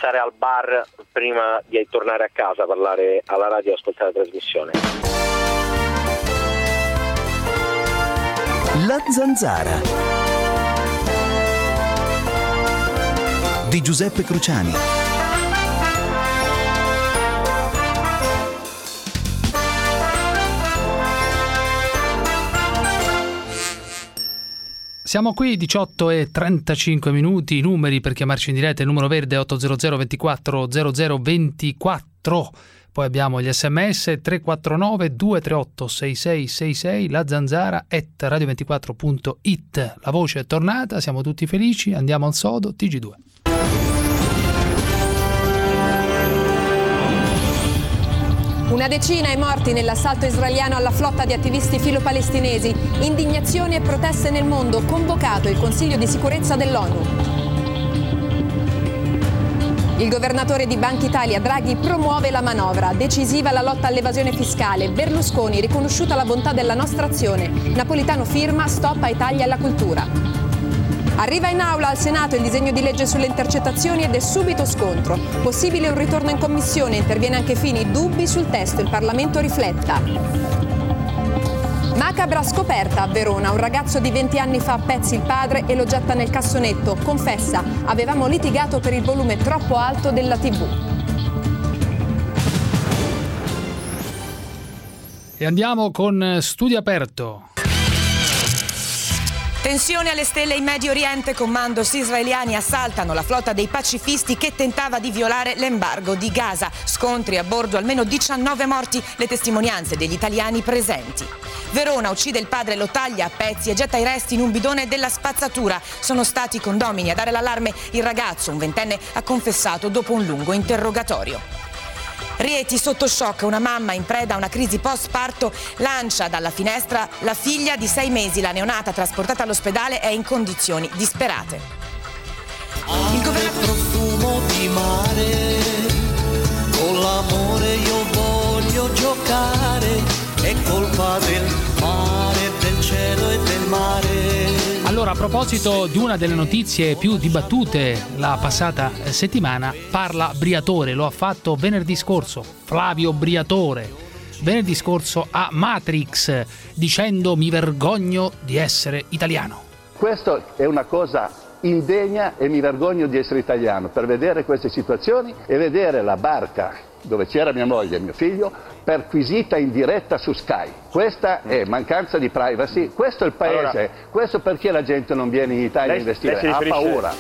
passare al bar prima di tornare a casa, parlare alla radio e ascoltare la trasmissione. La Zanzara di Giuseppe Cruciani. Siamo qui, 18:35, i numeri per chiamarci in diretta, il numero verde 800 24 00 24, poi abbiamo gli sms 349 238 6666, la zanzara @radio24.it. La voce è tornata, siamo tutti felici, andiamo al sodo, TG2. Una decina i morti nell'assalto israeliano alla flotta di attivisti filo-palestinesi. Indignazioni e proteste nel mondo. Convocato il Consiglio di sicurezza dell'ONU. Il governatore di Banca Italia, Draghi, promuove la manovra. Decisiva la lotta all'evasione fiscale. Berlusconi, riconosciuta la bontà della nostra azione. Napolitano firma, stop ai tagli alla cultura. Arriva in aula al Senato il disegno di legge sulle intercettazioni ed è subito scontro. Possibile un ritorno in commissione, interviene anche Fini, dubbi sul testo, il Parlamento rifletta. Macabra scoperta a Verona, un ragazzo di 20 anni fa a pezzi il padre e lo getta nel cassonetto. Confessa, avevamo litigato per il volume troppo alto della TV. E andiamo con Studio Aperto. Tensione alle stelle in Medio Oriente, commandos israeliani assaltano la flotta dei pacifisti che tentava di violare l'embargo di Gaza. Scontri a bordo, almeno 19 morti, le testimonianze degli italiani presenti. Verona uccide il padre, lo taglia a pezzi e getta i resti in un bidone della spazzatura. Sono stati condomini a dare l'allarme. Il ragazzo, un ventenne, ha confessato dopo un lungo interrogatorio. Rieti sotto shock, una mamma in preda a una crisi post-parto lancia dalla finestra la figlia di 6 mesi. La neonata trasportata all'ospedale è in condizioni disperate. Il profumo di mare, con l'amore io voglio giocare, è colpa del mare, del cielo e del mare. Allora, a proposito di una delle notizie più dibattute la passata settimana, parla Briatore, lo ha fatto venerdì scorso, Flavio Briatore, venerdì scorso a Matrix, dicendo mi vergogno di essere italiano. Questo è una cosa indegna e mi vergogno di essere italiano, per vedere queste situazioni e vedere la barca dove c'era mia moglie e mio figlio perquisita in diretta su Sky. Questa è mancanza di privacy, questo è il paese, allora, questo perché la gente non viene in Italia a investire, ha paura.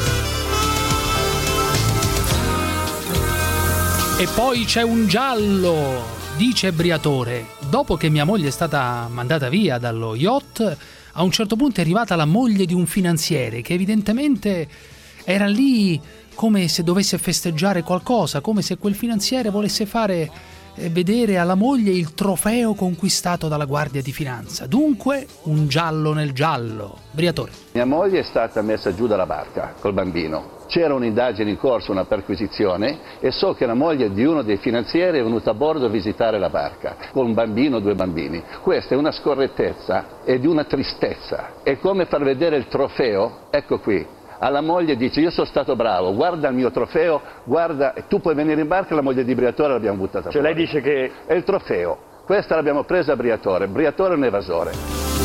E poi c'è un giallo, dice Briatore, dopo che mia moglie è stata mandata via dallo yacht, a un certo punto è arrivata la moglie di un finanziere che evidentemente era lì come se dovesse festeggiare qualcosa, come se quel finanziere volesse fare vedere alla moglie il trofeo conquistato dalla Guardia di Finanza. Dunque, un giallo nel giallo. Briatore. Mia moglie è stata messa giù dalla barca col bambino. C'era un'indagine in corso, una perquisizione, e so che la moglie di uno dei finanzieri è venuta a bordo a visitare la barca con un bambino, 2 bambini. Questa è una scorrettezza e di una tristezza. È come far vedere il trofeo, ecco qui. Alla moglie dice io sono stato bravo, guarda il mio trofeo, guarda, tu puoi venire in barca, la moglie di Briatore l'abbiamo buttata fuori. Lei dice che è il trofeo, questa l'abbiamo presa a Briatore, Briatore è un evasore.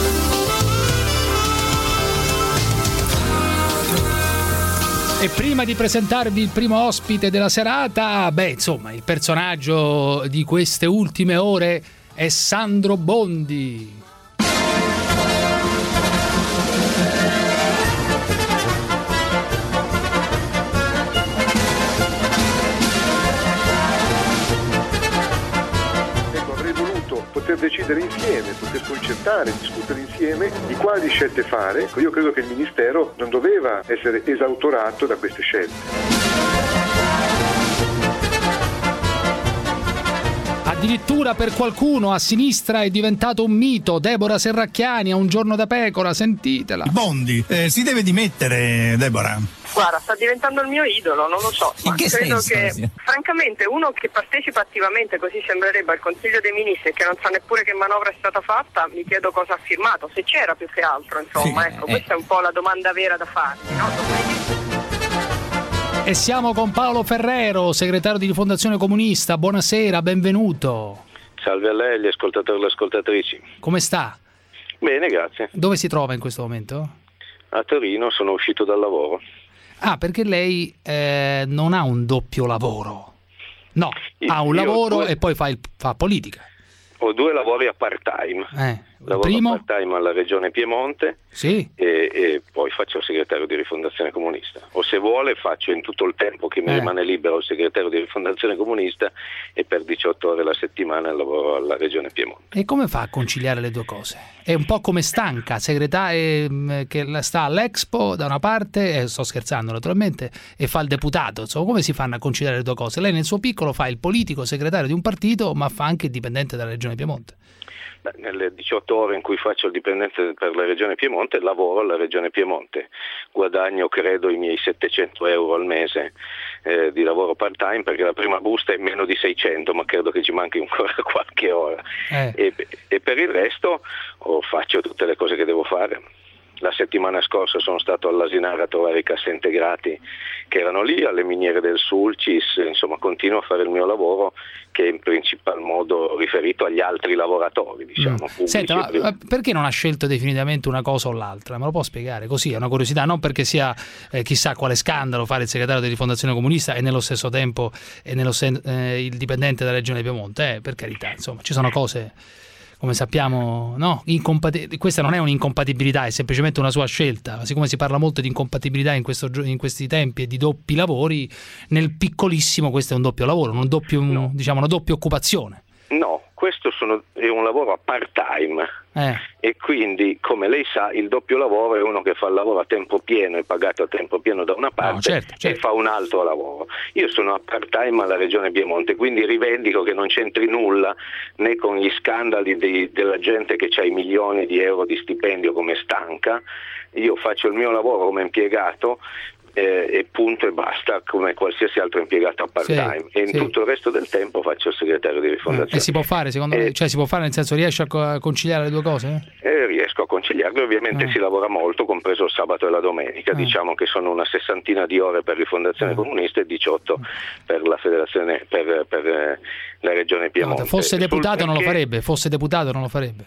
E prima di presentarvi il primo ospite della serata, il personaggio di queste ultime ore è Sandro Bondi. Poter decidere insieme, poter concertare, discutere insieme di quali scelte fare. Io credo che il Ministero non doveva essere esautorato da queste scelte. Addirittura per qualcuno a sinistra è diventato un mito. Deborah Serracchiani a Un giorno da pecora, sentitela. Bondi, si deve dimettere, Deborah. Guarda, sta diventando il mio idolo, non lo so. In che credo senso? Che, francamente, uno che partecipa attivamente, così sembrerebbe, al Consiglio dei Ministri e che non sa neppure che manovra è stata fatta, mi chiedo cosa ha firmato, se c'era più che altro, insomma. Sì, ecco, questa è un po' la domanda vera da farsi, no? E siamo con Paolo Ferrero, segretario di Rifondazione Comunista. Buonasera, benvenuto. Salve a lei, gli ascoltatori e le ascoltatrici. Come sta? Bene, grazie. Dove si trova in questo momento? A Torino, sono uscito dal lavoro. Ah, perché lei non ha un doppio lavoro. No, ha un lavoro e poi fa politica. Ho 2 lavori a part-time. Lavoro primo? a part-time alla Regione Piemonte, sì, e poi faccio il segretario di Rifondazione Comunista. O se vuole faccio in tutto il tempo che mi rimane libero il segretario di Rifondazione Comunista e per 18 ore la settimana lavoro alla Regione Piemonte. E come fa a conciliare le due cose? È un po' come Stanca, segretario che sta all'Expo da una parte, sto scherzando naturalmente, e fa il deputato. Insomma, come si fanno a conciliare le due cose? Lei nel suo piccolo fa il politico segretario di un partito, ma fa anche il dipendente della Regione Piemonte. Nelle 18 ore in cui faccio il dipendente per la Regione Piemonte lavoro alla Regione Piemonte, guadagno credo i miei 700 euro al mese di lavoro part time, perché la prima busta è meno di 600, ma credo che ci manchi ancora qualche ora e per il resto faccio tutte le cose che devo fare. La settimana scorsa sono stato all'Asinara a trovare i cassaintegrati che erano lì, alle miniere del Sulcis, insomma continuo a fare il mio lavoro che è in principal modo riferito agli altri lavoratori, diciamo. Senta, ma perché non ha scelto definitivamente una cosa o l'altra? Me lo può spiegare? Così, è una curiosità, non perché sia chissà quale scandalo fare il segretario di Rifondazione Comunista e nello stesso tempo il dipendente della Regione Piemonte, per carità, insomma, ci sono cose... Come sappiamo, no? Questa non è un'incompatibilità, è semplicemente una sua scelta. Siccome si parla molto di incompatibilità in questi tempi e di doppi lavori, nel piccolissimo questo è un doppio lavoro, una doppia occupazione. No, questo è un lavoro a part-time e quindi, come lei sa, il doppio lavoro è uno che fa il lavoro a tempo pieno, è pagato a tempo pieno da una parte e fa un altro lavoro. Io sono a part-time alla Regione Piemonte, quindi rivendico che non c'entri nulla né con gli scandali della gente che ha i milioni di euro di stipendio come Stanca. Io faccio il mio lavoro come impiegato e punto e basta, come qualsiasi altro impiegato a part-time, e in tutto il resto del tempo faccio il segretario di Rifondazione. E si può fare, secondo me? Cioè si può fare, nel senso, riesce a conciliare le due cose? Riesco a conciliarle, ovviamente si lavora molto, compreso il sabato e la domenica, diciamo che sono una 60 di ore per Rifondazione Comunista e 18 per la Federazione, per la Regione Piemonte. Fosse deputato non lo farebbe? Fosse deputato non lo farebbe?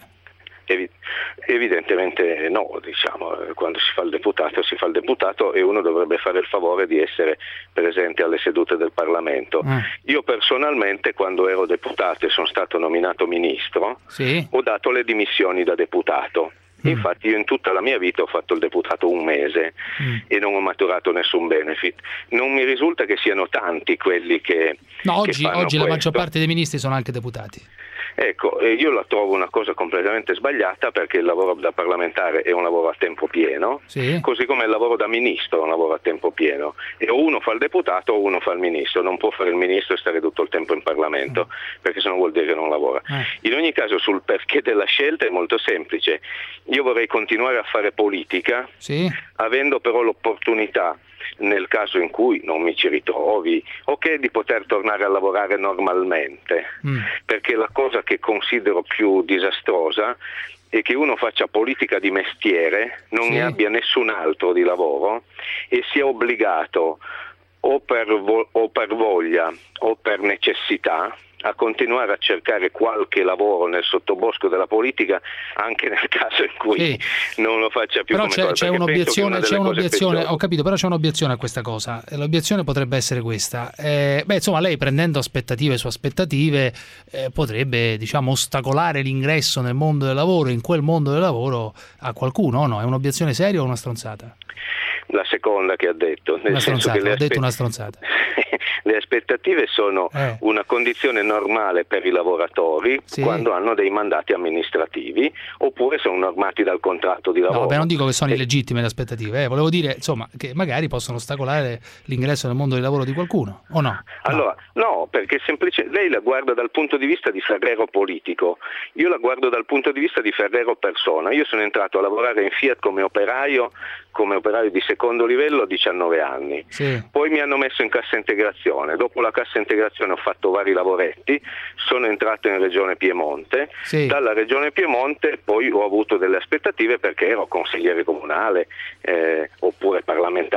Evidentemente no, diciamo, quando si fa il deputato e uno dovrebbe fare il favore di essere presente alle sedute del Parlamento. Io personalmente, quando ero deputato e sono stato nominato ministro, ho dato le dimissioni da deputato. Infatti io in tutta la mia vita ho fatto il deputato un mese e non ho maturato nessun benefit. Non mi risulta che siano tanti quelli che oggi questo. La maggior parte dei ministri sono anche deputati. Ecco, io la trovo una cosa completamente sbagliata, perché il lavoro da parlamentare è un lavoro a tempo pieno, così come il lavoro da ministro è un lavoro a tempo pieno, e o uno fa il deputato o uno fa il ministro, non può fare il ministro e stare tutto il tempo in Parlamento, perché sennò vuol dire che non lavora. In ogni caso, sul perché della scelta è molto semplice. Io vorrei continuare a fare politica, avendo però l'opportunità, nel caso in cui non mi ci ritrovi, di poter tornare a lavorare normalmente, perché la cosa che considero più disastrosa è che uno faccia politica di mestiere, non ne abbia nessun altro di lavoro e sia obbligato o per voglia o per necessità a continuare a cercare qualche lavoro nel sottobosco della politica, anche nel caso in cui non lo faccia più. Però come cosa. C'è un'obiezione, ho capito, però c'è un'obiezione a questa cosa. L'obiezione potrebbe essere questa. Insomma, lei, prendendo aspettative su aspettative, potrebbe, diciamo, ostacolare l'ingresso nel mondo del lavoro, in quel mondo del lavoro, a qualcuno, o no? È un'obiezione seria o una stronzata? La seconda che ha detto. Nel senso che ho detto una stronzata. Le aspettative sono una condizione normale per i lavoratori quando hanno dei mandati amministrativi, oppure sono normati dal contratto di lavoro. No, non dico che sono illegittime le aspettative, volevo dire, insomma, che magari possono ostacolare l'ingresso nel mondo del lavoro di qualcuno, o no? Allora, no, perché lei la guarda dal punto di vista di Ferrero politico, io la guardo dal punto di vista di Ferrero persona. Io sono entrato a lavorare in Fiat come operaio di secondo livello a 19 anni, poi mi hanno messo in cassa integrazione, dopo la cassa integrazione ho fatto vari lavoretti, sono entrato in Regione Piemonte, dalla Regione Piemonte poi ho avuto delle aspettative perché ero consigliere comunale oppure parlamentare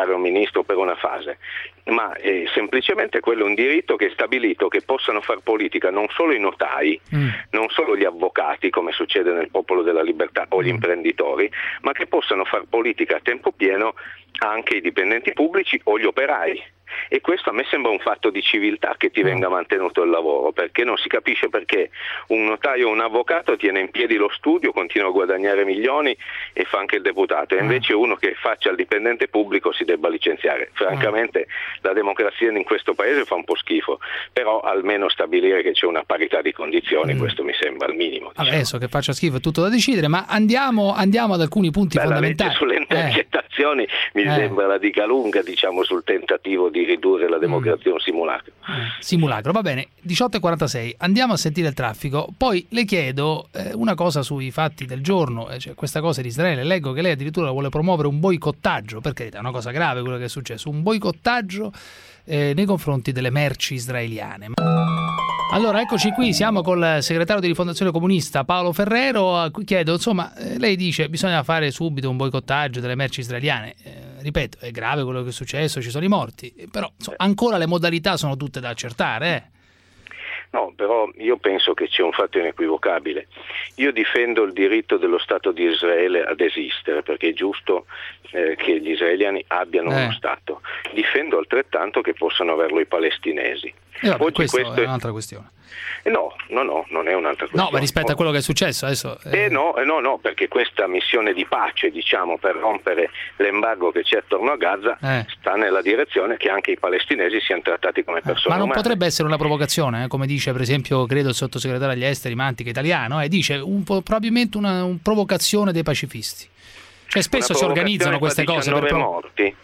un ministro per una fase, ma semplicemente quello è un diritto che è stabilito che possano far politica non solo i notai, non solo gli avvocati, come succede nel Popolo della Libertà, o gli imprenditori, ma che possano far politica a tempo pieno anche i dipendenti pubblici o gli operai. E questo a me sembra un fatto di civiltà, che ti venga mantenuto il lavoro, perché non si capisce perché un notaio o un avvocato tiene in piedi lo studio, continua a guadagnare milioni e fa anche il deputato, e invece uno che faccia il dipendente pubblico si debba licenziare. Francamente la democrazia in questo paese fa un po' schifo, però almeno stabilire che c'è una parità di condizioni, questo mi sembra il minimo. Adesso che faccia schifo è tutto da decidere, ma andiamo ad alcuni punti fondamentali. La legge sulle intercettazioni mi sembra la dica lunga, diciamo, sul tentativo di ridurre la democrazia un simulacro. Va bene, 18:46, andiamo a sentire il traffico, poi le chiedo una cosa sui fatti del giorno, cioè questa cosa di Israele. Leggo che lei addirittura vuole promuovere un boicottaggio, perché è una cosa grave quello che è successo, un boicottaggio nei confronti delle merci israeliane. Allora, eccoci qui, siamo col segretario di Rifondazione Comunista Paolo Ferrero, a cui chiedo, insomma, lei dice bisogna fare subito un boicottaggio delle merci israeliane. Ripeto, è grave quello che è successo, ci sono i morti, però ancora le modalità sono tutte da accertare. No, però io penso che c'è un fatto inequivocabile. Io difendo il diritto dello Stato di Israele ad esistere, perché è giusto che gli israeliani abbiano uno Stato. Difendo altrettanto che possano averlo i palestinesi. Vabbè, questo è un'altra questione. No, non è un'altra questione. No, ma rispetto a quello che è successo adesso... No, perché questa missione di pace, diciamo, per rompere l'embargo che c'è attorno a Gaza, sta nella dizione che anche i palestinesi siano trattati come persone Ma non umane. potrebbe essere una provocazione, come dice per esempio, credo, il sottosegretario agli esteri Mantica, italiano, dice probabilmente una provocazione dei pacifisti. Cioè spesso si organizzano queste cose per morti.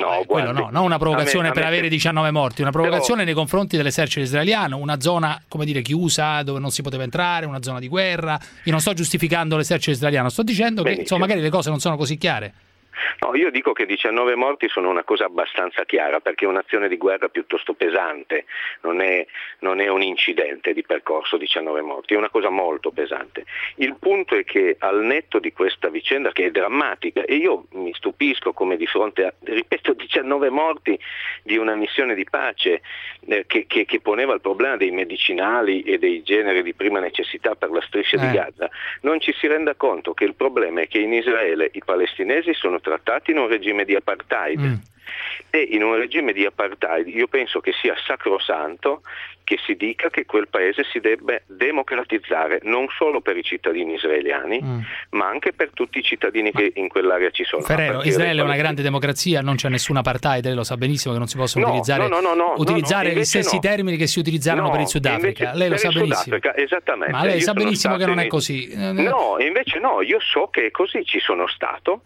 Non una provocazione per avere 19 morti, una provocazione nei confronti dell'esercito israeliano, una zona, come dire, chiusa dove non si poteva entrare, una zona di guerra. Io non sto giustificando l'esercito israeliano, sto dicendo che insomma magari le cose non sono così chiare. No, io dico che 19 morti sono una cosa abbastanza chiara, perché è un'azione di guerra piuttosto pesante, non è un incidente di percorso 19 morti, è una cosa molto pesante. Il punto è che al netto di questa vicenda, che è drammatica, e io mi stupisco come di fronte a, ripeto, 19 morti di una missione di pace che poneva il problema dei medicinali e dei generi di prima necessità per la striscia di Gaza, non ci si renda conto che il problema è che in Israele i palestinesi sono trattati in un regime di apartheid. E in un regime di apartheid io penso che sia sacrosanto che si dica che quel paese si debba democratizzare, non solo per i cittadini israeliani, ma anche per tutti i cittadini che in quell'area ci sono. Ferrero, Israele è una grande democrazia, non c'è nessun apartheid, lei lo sa benissimo che non si possono utilizzare gli stessi termini che si utilizzavano per il Sudafrica. Lei lo sa benissimo. Esattamente. Ma lei sa benissimo che non è così. No, invece no, io so che è così, sono stato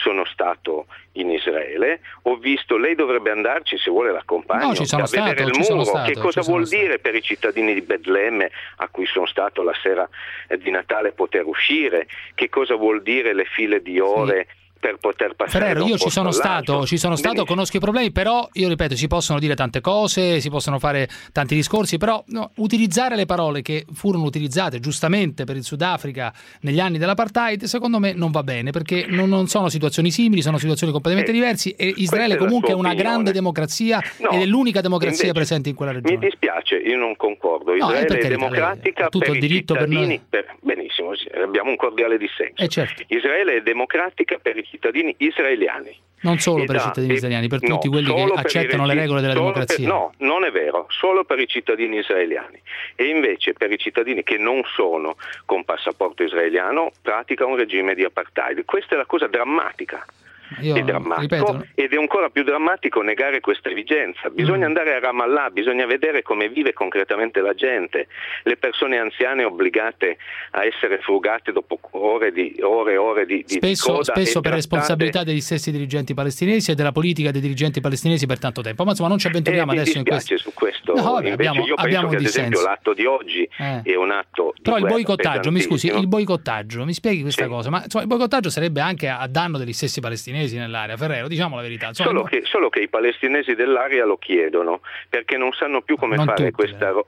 in Israele, ho visto, lei dovrebbe andarci se vuole l'accompagno, a vedere il muro, che cosa vuol dire per i cittadini di Betlemme a cui sono stato la sera di Natale poter uscire, che cosa vuol dire le file di ore per poter passare. Ferrero, io ci sono stato, conosco i problemi, però io ripeto, si possono dire tante cose, si possono fare tanti discorsi, però utilizzare le parole che furono utilizzate giustamente per il Sudafrica negli anni dell'apartheid, secondo me non va bene, perché non sono situazioni simili, sono situazioni completamente diverse, e Israele comunque è una grande democrazia ed è l'unica democrazia presente in quella regione. Mi dispiace, io non concordo. Israele è democratica tutto per il diritto i cittadini, per noi. Benissimo, abbiamo un cordiale dissenso. Certo. Israele è democratica per i cittadini israeliani. Non solo per i cittadini israeliani, per tutti quelli che accettano le regole della democrazia. No, non è vero, solo per i cittadini israeliani. E invece per i cittadini che non sono con passaporto israeliano pratica un regime di apartheid. Questa è la cosa drammatica. È drammatico, ed è ancora più drammatico negare questa evidenza. Bisogna andare a Ramallah, bisogna vedere come vive concretamente la gente, le persone anziane obbligate a essere frugate dopo ore di coda, spesso per responsabilità degli stessi dirigenti palestinesi e della politica dei dirigenti palestinesi per tanto tempo. Ma insomma non ci avventuriamo adesso in questo. Su questo. Io penso che ad esempio l'atto di oggi è un atto di però il boicottaggio, mi scusi, mi spieghi questa cosa, ma insomma, il boicottaggio sarebbe anche a danno degli stessi palestinesi nell'area, Ferrero, diciamo la verità. Solo che i palestinesi dell'area lo chiedono, perché non sanno più come fare questa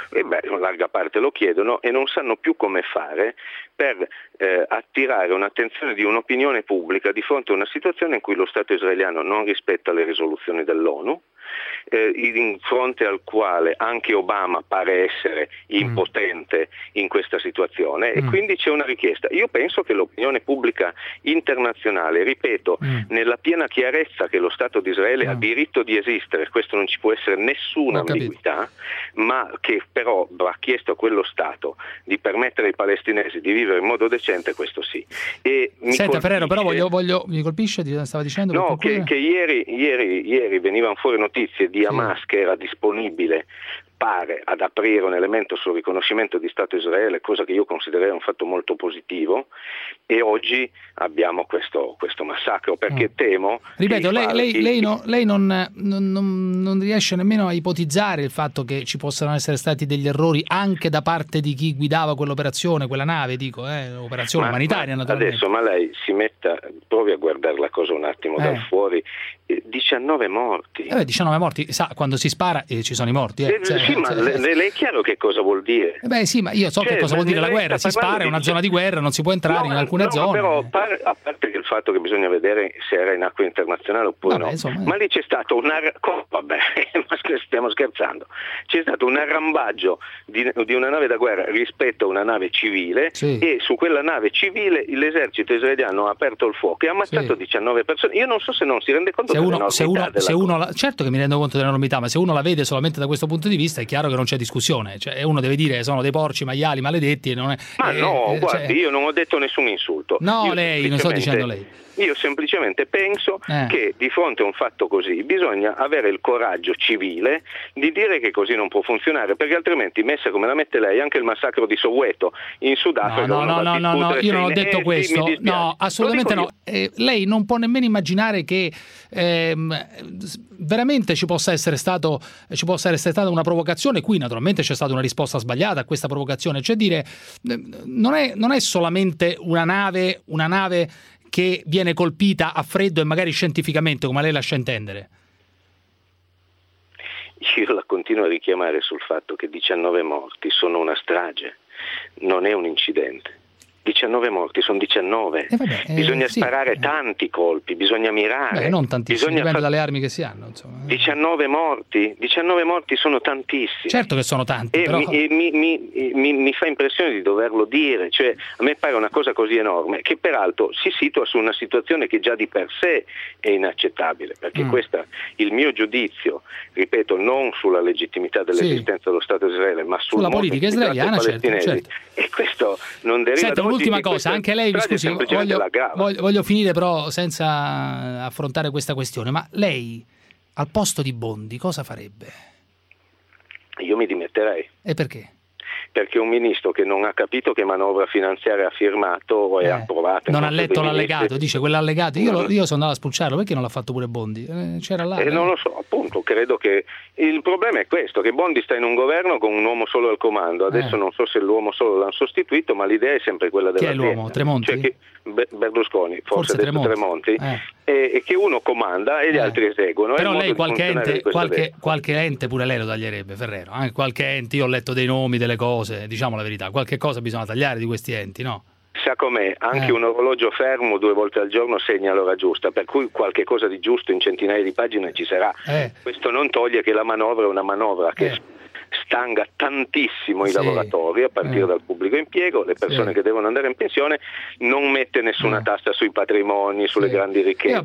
in larga parte lo chiedono e non sanno più come fare per attirare un'attenzione di un'opinione pubblica di fronte a una situazione in cui lo Stato israeliano non rispetta le risoluzioni dell'ONU, in fronte al quale anche Obama pare essere impotente in questa situazione, e quindi c'è una richiesta. Io penso che l'opinione pubblica internazionale, ripeto, nella piena chiarezza che lo Stato di Israele ha diritto di esistere, questo non ci può essere nessuna ambiguità, ma che però va chiesto a quello Stato di permettere ai palestinesi di vivere in modo decente, questo sì. E senta Ferrero, però mi colpisce, stava dicendo? No, che ieri venivano fuori notizie di Hamas che era disponibile, pare, ad aprire un elemento sul riconoscimento di Stato Israele, cosa che io considererei un fatto molto positivo, e oggi abbiamo questo massacro, perché temo... Ripeto, lei non riesce nemmeno a ipotizzare il fatto che ci possano essere stati degli errori anche da parte di chi guidava quell'operazione, quella nave, operazione umanitaria naturalmente. Adesso, lei provi a guardare la cosa un attimo da fuori, 19 morti. 19 morti, sa, quando si spara ci sono i morti. Lei è chiaro che cosa vuol dire? Sì, ma io so che cosa vuol dire la guerra, si spara, è una zona di guerra, non si può entrare in alcune zone. Però, a parte il fatto che bisogna vedere se era in acqua internazionale oppure ma lì c'è stato ma stiamo scherzando, c'è stato un arrambaggio di una nave da guerra rispetto a una nave civile, e su quella nave civile l'esercito israeliano ha aperto il fuoco e ha ammazzato 19 persone. Io non so se non si rende conto certo che mi rendo conto dell'enormità, ma se uno la vede solamente da questo punto di vista è chiaro che non c'è discussione, uno deve dire sono dei porci maiali maledetti e non è... guardi, io non ho detto nessun insulto. Non sto dicendo lei. Io semplicemente penso che di fronte a un fatto così bisogna avere il coraggio civile di dire che così non può funzionare, perché altrimenti, messa come la mette lei, anche il massacro di Soweto in Sudafrica... No, io non ho detto questo. No, assolutamente no. Lei non può nemmeno immaginare che veramente ci possa essere stata una provocazione. Qui naturalmente c'è stata una risposta sbagliata a questa provocazione, cioè dire non è solamente una nave che viene colpita a freddo e magari scientificamente, come lei lascia intendere. Io la continuo a richiamare sul fatto che 19 morti sono una strage, non è un incidente. 19 morti, sono 19. Bisogna sparare tanti colpi, bisogna mirare. Non tantissimi, dipende dalle armi che si hanno. 19 morti sono tantissimi. Certo che sono tanti, però... mi fa impressione di doverlo dire, cioè a me pare una cosa così enorme, che peraltro si situa su una situazione che già di per sé è inaccettabile, perché questo il mio giudizio, ripeto, non sulla legittimità dell'esistenza dello Stato di Israele, ma sulla politica israeliana, certo. E questo non deriva da l'ultima cosa, anche lei, scusi, voglio finire però senza affrontare questa questione, ma lei al posto di Bondi cosa farebbe? Io mi dimetterei. E perché? Perché un ministro che non ha capito che manovra finanziaria ha firmato o è approvato. Non ha letto l'allegato, dice quell'allegato. Io sono andato a spulciarlo, perché non l'ha fatto pure Bondi? C'era là. Non lo so, appunto, credo che il problema è questo, che Bondi sta in un governo con un uomo solo al comando. Adesso non so se l'uomo solo l'hanno sostituito, ma l'idea è sempre quella della... Chi è l'uomo? Tremonti? Berlusconi, forse Tremonti. E che uno comanda e gli altri eseguono. Però lei qualche ente pure lei lo taglierebbe, Ferrero. Qualche ente, io ho letto dei nomi, delle cose, diciamo la verità, qualche cosa bisogna tagliare di questi enti, no? Sa com'è, anche un orologio fermo 2 volte al giorno segna l'ora giusta, per cui qualche cosa di giusto in centinaia di pagine ci sarà. Questo non toglie che la manovra è una manovra che stanga tantissimo i lavoratori, a partire dal pubblico impiego, le persone che devono andare in pensione, non mette nessuna tassa sui patrimoni, sulle grandi ricchezze.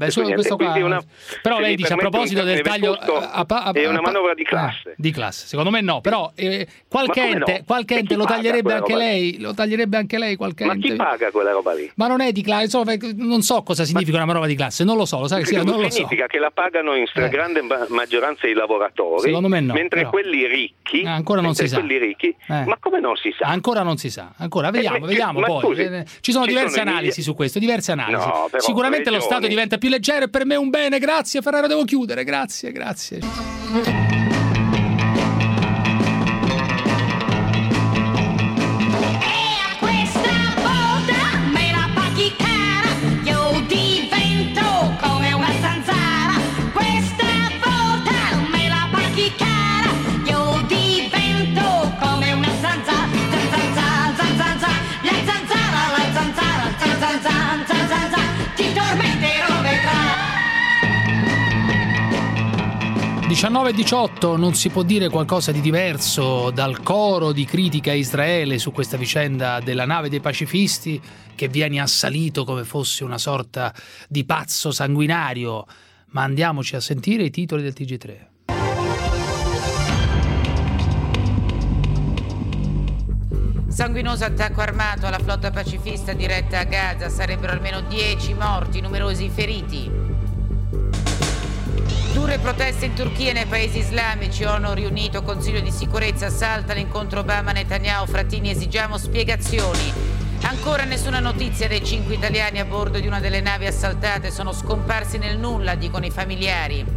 Però lei dice, a proposito del taglio, è una manovra di classe. Di classe, secondo me no, però qualche ente lo taglierebbe anche lei, qualche ente. Ma chi paga quella roba lì? Ma non è di classe, non so cosa significa una manovra di classe, non lo so, lo sai che non lo so. Significa che la pagano in stragrande maggioranza i lavoratori, secondo me no, mentre quelli ricchi ancora non si sa. Ma come non si sa? Ancora non si sa. Vediamo poi. Scusi, ci sono diverse analisi su questo, diverse analisi. No, sicuramente lo Stato diventa più leggero e per me è un bene. Grazie Ferrero, devo chiudere. Grazie. Questa volta me la paghi cara, io divento come 19:18, non si può dire qualcosa di diverso dal coro di critica a Israele su questa vicenda della nave dei pacifisti che viene assalito come fosse una sorta di pazzo sanguinario. Ma andiamoci a sentire i titoli del TG3. Sanguinoso attacco armato alla flotta pacifista diretta a Gaza, sarebbero almeno 10 morti, numerosi feriti. Dure proteste in Turchia e nei paesi islamici, ONU riunito, Consiglio di sicurezza, salta l'incontro Obama-Netanyahu, Frattini esigiamo spiegazioni. Ancora nessuna notizia dei 5 italiani a bordo di una delle navi assaltate, sono scomparsi nel nulla, dicono i familiari.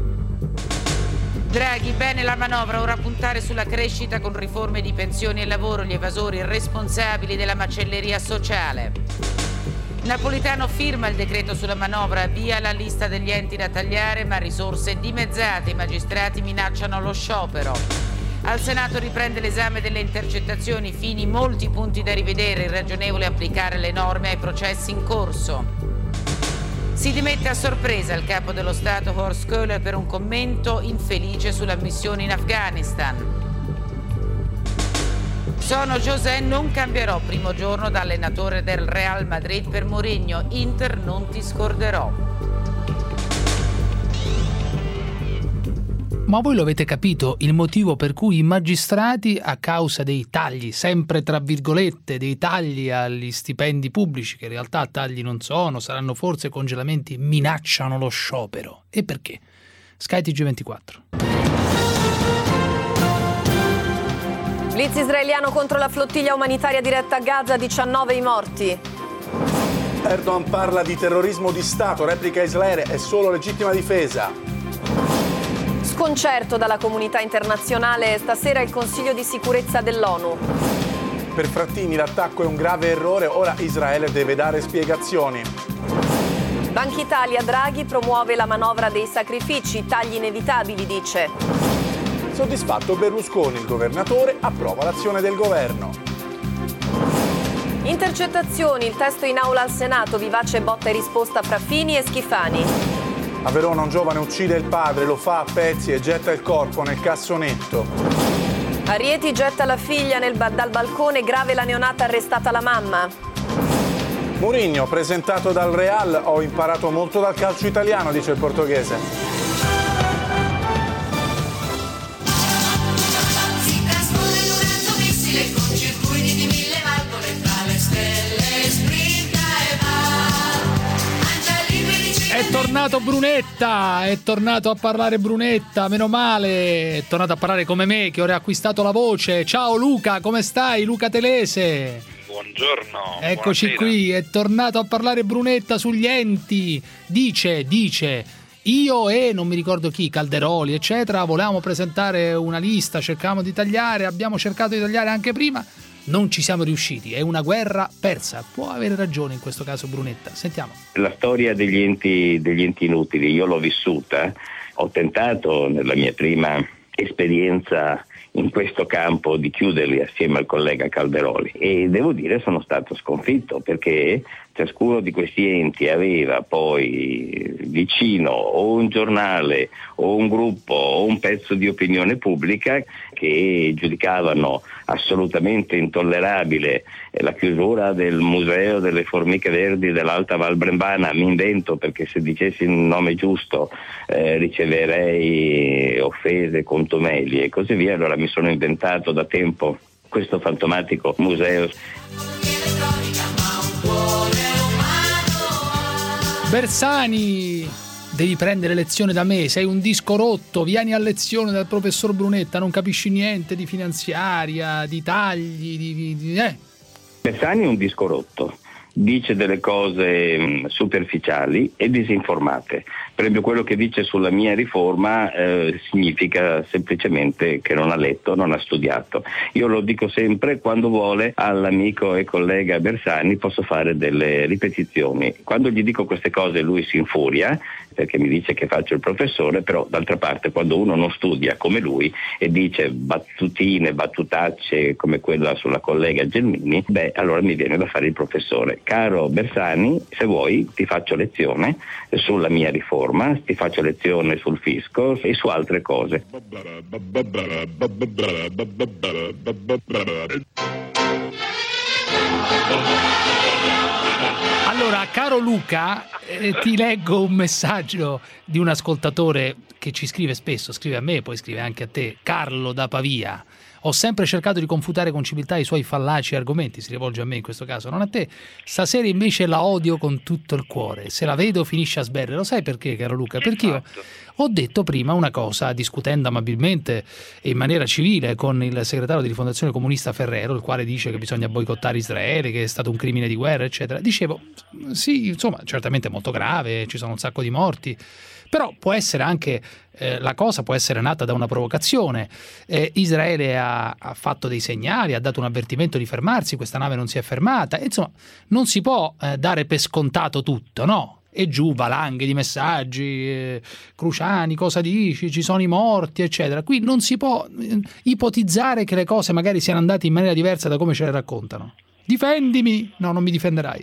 Draghi, bene la manovra, ora puntare sulla crescita con riforme di pensioni e lavoro, gli evasori responsabili della macelleria sociale. Napolitano firma il decreto sulla manovra, via la lista degli enti da tagliare ma risorse dimezzate, i magistrati minacciano lo sciopero. Al Senato riprende l'esame delle intercettazioni, Fini molti punti da rivedere, irragionevole applicare le norme ai processi in corso. Si dimette a sorpresa il capo dello Stato Horst Köhler per un commento infelice sulla missione in Afghanistan. Sono José, non cambierò, primo giorno da allenatore del Real Madrid per Mourinho, Inter non ti scorderò. Ma voi lo avete capito il motivo per cui i magistrati, a causa dei tagli, sempre tra virgolette, dei tagli agli stipendi pubblici, che in realtà tagli non sono, saranno forse congelamenti, minacciano lo sciopero? E perché? Sky TG24. Blitz israeliano contro la flottiglia umanitaria diretta a Gaza, 19 i morti. Erdogan parla di terrorismo di Stato, replica Israele, è solo legittima difesa. Sconcerto dalla comunità internazionale, stasera il Consiglio di sicurezza dell'ONU. Per Frattini l'attacco è un grave errore, ora Israele deve dare spiegazioni. Banca Italia, Draghi promuove la manovra dei sacrifici, tagli inevitabili, dice. Soddisfatto Berlusconi, il governatore approva l'azione del governo. Intercettazioni, il testo in aula al Senato, vivace botta e risposta fra Fini e Schifani. A Verona un giovane uccide il padre, lo fa a pezzi e getta il corpo nel cassonetto. A Rieti getta la figlia dal balcone, grave la neonata, arrestata la mamma. Mourinho, presentato dal Real, ho imparato molto dal calcio italiano, dice il portoghese. È tornato Brunetta, è tornato a parlare Brunetta, meno male, è tornato a parlare come me che ora ha acquistato la voce. Ciao Luca, come stai? Luca Telese. Buongiorno. Eccoci qui, è tornato a parlare Brunetta sugli enti. Dice, io e non mi ricordo chi, Calderoli, eccetera, volevamo presentare una lista, cercavamo di tagliare, abbiamo cercato di tagliare anche prima. Non ci siamo riusciti, è una guerra persa. Può avere ragione in questo caso Brunetta. Sentiamo. La storia degli enti inutili, io l'ho vissuta, ho tentato nella mia prima esperienza in questo campo di chiuderli assieme al collega Calderoli e devo dire sono stato sconfitto perché ciascuno di questi enti aveva poi vicino o un giornale o un gruppo o un pezzo di opinione pubblica che giudicavano assolutamente intollerabile la chiusura del museo delle formiche verdi dell'Alta Val Brembana. Mi invento perché se dicessi il nome giusto riceverei offese, contumeli e così via, allora mi sono inventato da tempo questo fantomatico museo. Bersani, devi prendere lezione da me, sei un disco rotto, vieni a lezione dal professor Brunetta, non capisci niente di finanziaria, di tagli, Bersani è un disco rotto, dice delle cose superficiali e disinformate. Per esempio quello che dice sulla mia riforma significa semplicemente che non ha letto, non ha studiato. Io lo dico sempre, quando vuole all'amico e collega Bersani posso fare delle ripetizioni. Quando gli dico queste cose lui si infuria perché mi dice che faccio il professore, però d'altra parte quando uno non studia come lui e dice battutine, battutacce come quella sulla collega Gelmini, allora mi viene da fare il professore, caro Bersani, se vuoi ti faccio lezione sulla mia riforma, ti faccio lezione sul fisco e su altre cose. Allora, caro Luca, ti leggo un messaggio di un ascoltatore che ci scrive spesso, scrive a me, poi scrive anche a te, Carlo da Pavia. Ho sempre cercato di confutare con civiltà i suoi fallaci argomenti, si rivolge a me in questo caso, non a te. Stasera invece la odio con tutto il cuore. Se la vedo finisce a sberre. Lo sai perché, caro Luca? Perché io ho detto prima una cosa, discutendo amabilmente e in maniera civile con il segretario di Rifondazione Comunista Ferrero, il quale dice che bisogna boicottare Israele, che è stato un crimine di guerra, eccetera. Dicevo, sì, insomma, certamente molto grave, ci sono un sacco di morti, però può essere anche, la cosa può essere nata da una provocazione. Israele ha fatto dei segnali, ha dato un avvertimento di fermarsi, questa nave non si è fermata, insomma non si può dare per scontato tutto, no? E giù valanghe di messaggi, Cruciani cosa dici, ci sono i morti, eccetera. Qui non si può ipotizzare che le cose magari siano andate in maniera diversa da come ce le raccontano. Difendimi! No, non mi difenderai.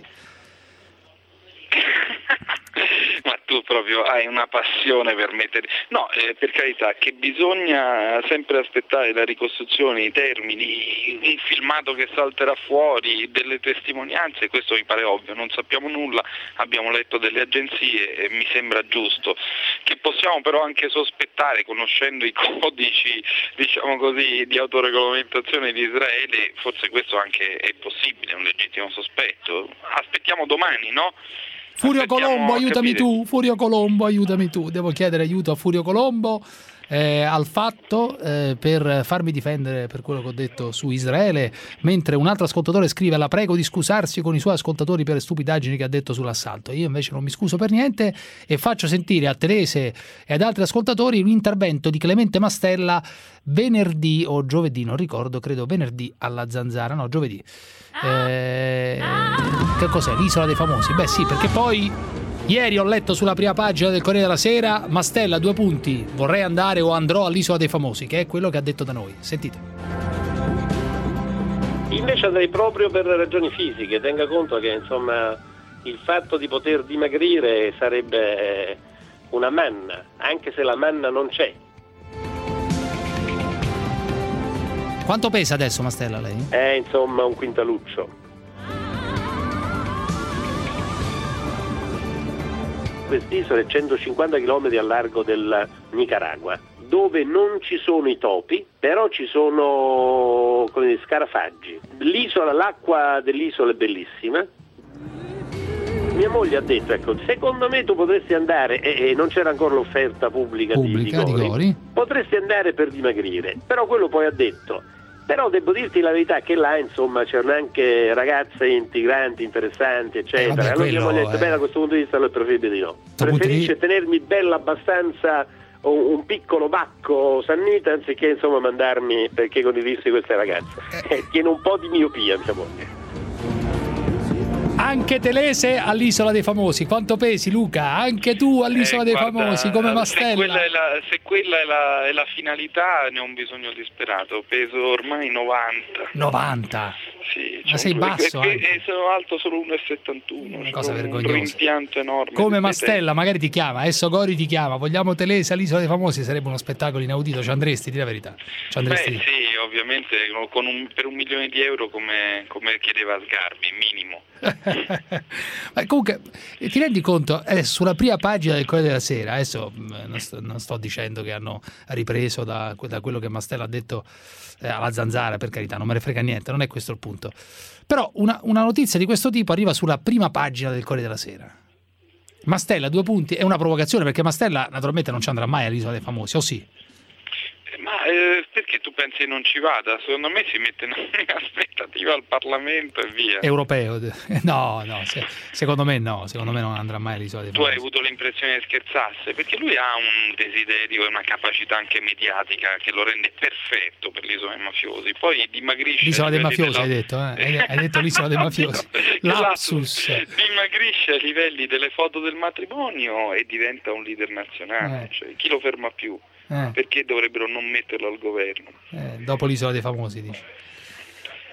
Ma tu proprio hai una passione per mettere... No, per carità, che bisogna sempre aspettare la ricostruzione, i termini, un filmato che salterà fuori, delle testimonianze, questo mi pare ovvio, non sappiamo nulla, abbiamo letto delle agenzie e mi sembra giusto. Che possiamo però anche sospettare, conoscendo i codici, diciamo così, di autoregolamentazione di Israele, forse questo anche è possibile, è un legittimo sospetto. Aspettiamo domani, no? Furio Colombo, aiutami tu, Furio Colombo, aiutami tu. Devo chiedere aiuto a Furio Colombo al fatto per farmi difendere per quello che ho detto su Israele, mentre un altro ascoltatore scrive: la prego di scusarsi con i suoi ascoltatori per le stupidaggini che ha detto sull'assalto. Io invece non mi scuso per niente e faccio sentire a Telese e ad altri ascoltatori un intervento di Clemente Mastella venerdì o giovedì, non ricordo, credo venerdì alla Zanzara, no, giovedì. Che cos'è? L'Isola dei Famosi? Beh sì, perché poi ieri ho letto sulla prima pagina del Corriere della Sera: Mastella, 2 punti, vorrei andare o andrò all'Isola dei Famosi, che è quello che ha detto da noi. Sentite. Invece andrei proprio per ragioni fisiche. Tenga conto che insomma il fatto di poter dimagrire sarebbe una manna, anche se la manna non c'è. Quanto pesa adesso Mastella lei? Insomma un quintaluccio. Quest'isola è 150 km al largo del Nicaragua, dove non ci sono i topi, però ci sono scarafaggi. L'acqua dell'isola è bellissima. Mia moglie ha detto, ecco, secondo me tu potresti andare, e non c'era ancora l'offerta pubblica di Gori, potresti andare per dimagrire, però quello poi ha detto, però devo dirti la verità che là insomma c'erano anche ragazze integranti, interessanti, eccetera. Allora mia moglie ha detto, beh, da questo punto di vista è preferibile di no. Preferisce tenermi bella abbastanza, un piccolo bacco sannita, anziché insomma mandarmi perché condividersi queste ragazze. Tiene un po' di miopia mia moglie. Anche Telese all'Isola dei Famosi. Quanto pesi, Luca? Anche tu all'Isola dei Famosi, come Mastella. Se quella è la finalità, ne ho un bisogno disperato. Peso ormai 90. 90? Sì. Ma sei basso? Sono alto solo 1,71. Una cosa vergognosa. Un rimpianto enorme. Come Mastella, magari ti chiama, adesso Gori ti chiama, vogliamo Telese all'Isola dei Famosi, sarebbe uno spettacolo inaudito. Ci andresti, di la verità? Ci andresti? Beh, sì, ovviamente per 1 milione di euro come chiedeva Sgarbi, minimo. Ma comunque ti rendi conto adesso sulla prima pagina del Corriere della Sera, adesso non sto dicendo che hanno ripreso da quello che Mastella ha detto alla Zanzara, per carità, non me ne frega niente, non è questo il punto, però una notizia di questo tipo arriva sulla prima pagina del Corriere della Sera. Mastella, 2 punti, è una provocazione perché Mastella naturalmente non ci andrà mai all'Isola dei Famosi, o sì? Ma perché tu pensi non ci vada? Secondo me si mette in aspettativa al Parlamento e via. Europeo? No, secondo me no, secondo me non andrà mai all'Isola dei Famosi. Tu hai avuto l'impressione che scherzasse, perché lui ha un desiderio e una capacità anche mediatica che lo rende perfetto per l'Isola dei Mafiosi. Poi dimagrisce. L'Isola dei Mafiosi hai detto, hai detto l'Isola dei Mafiosi. Lapsus. Dimagrisce a livelli delle foto del matrimonio e diventa un leader nazionale. Cioè, chi lo ferma più? Perché dovrebbero non metterlo al governo? Dopo l'Isola dei Famosi, dici.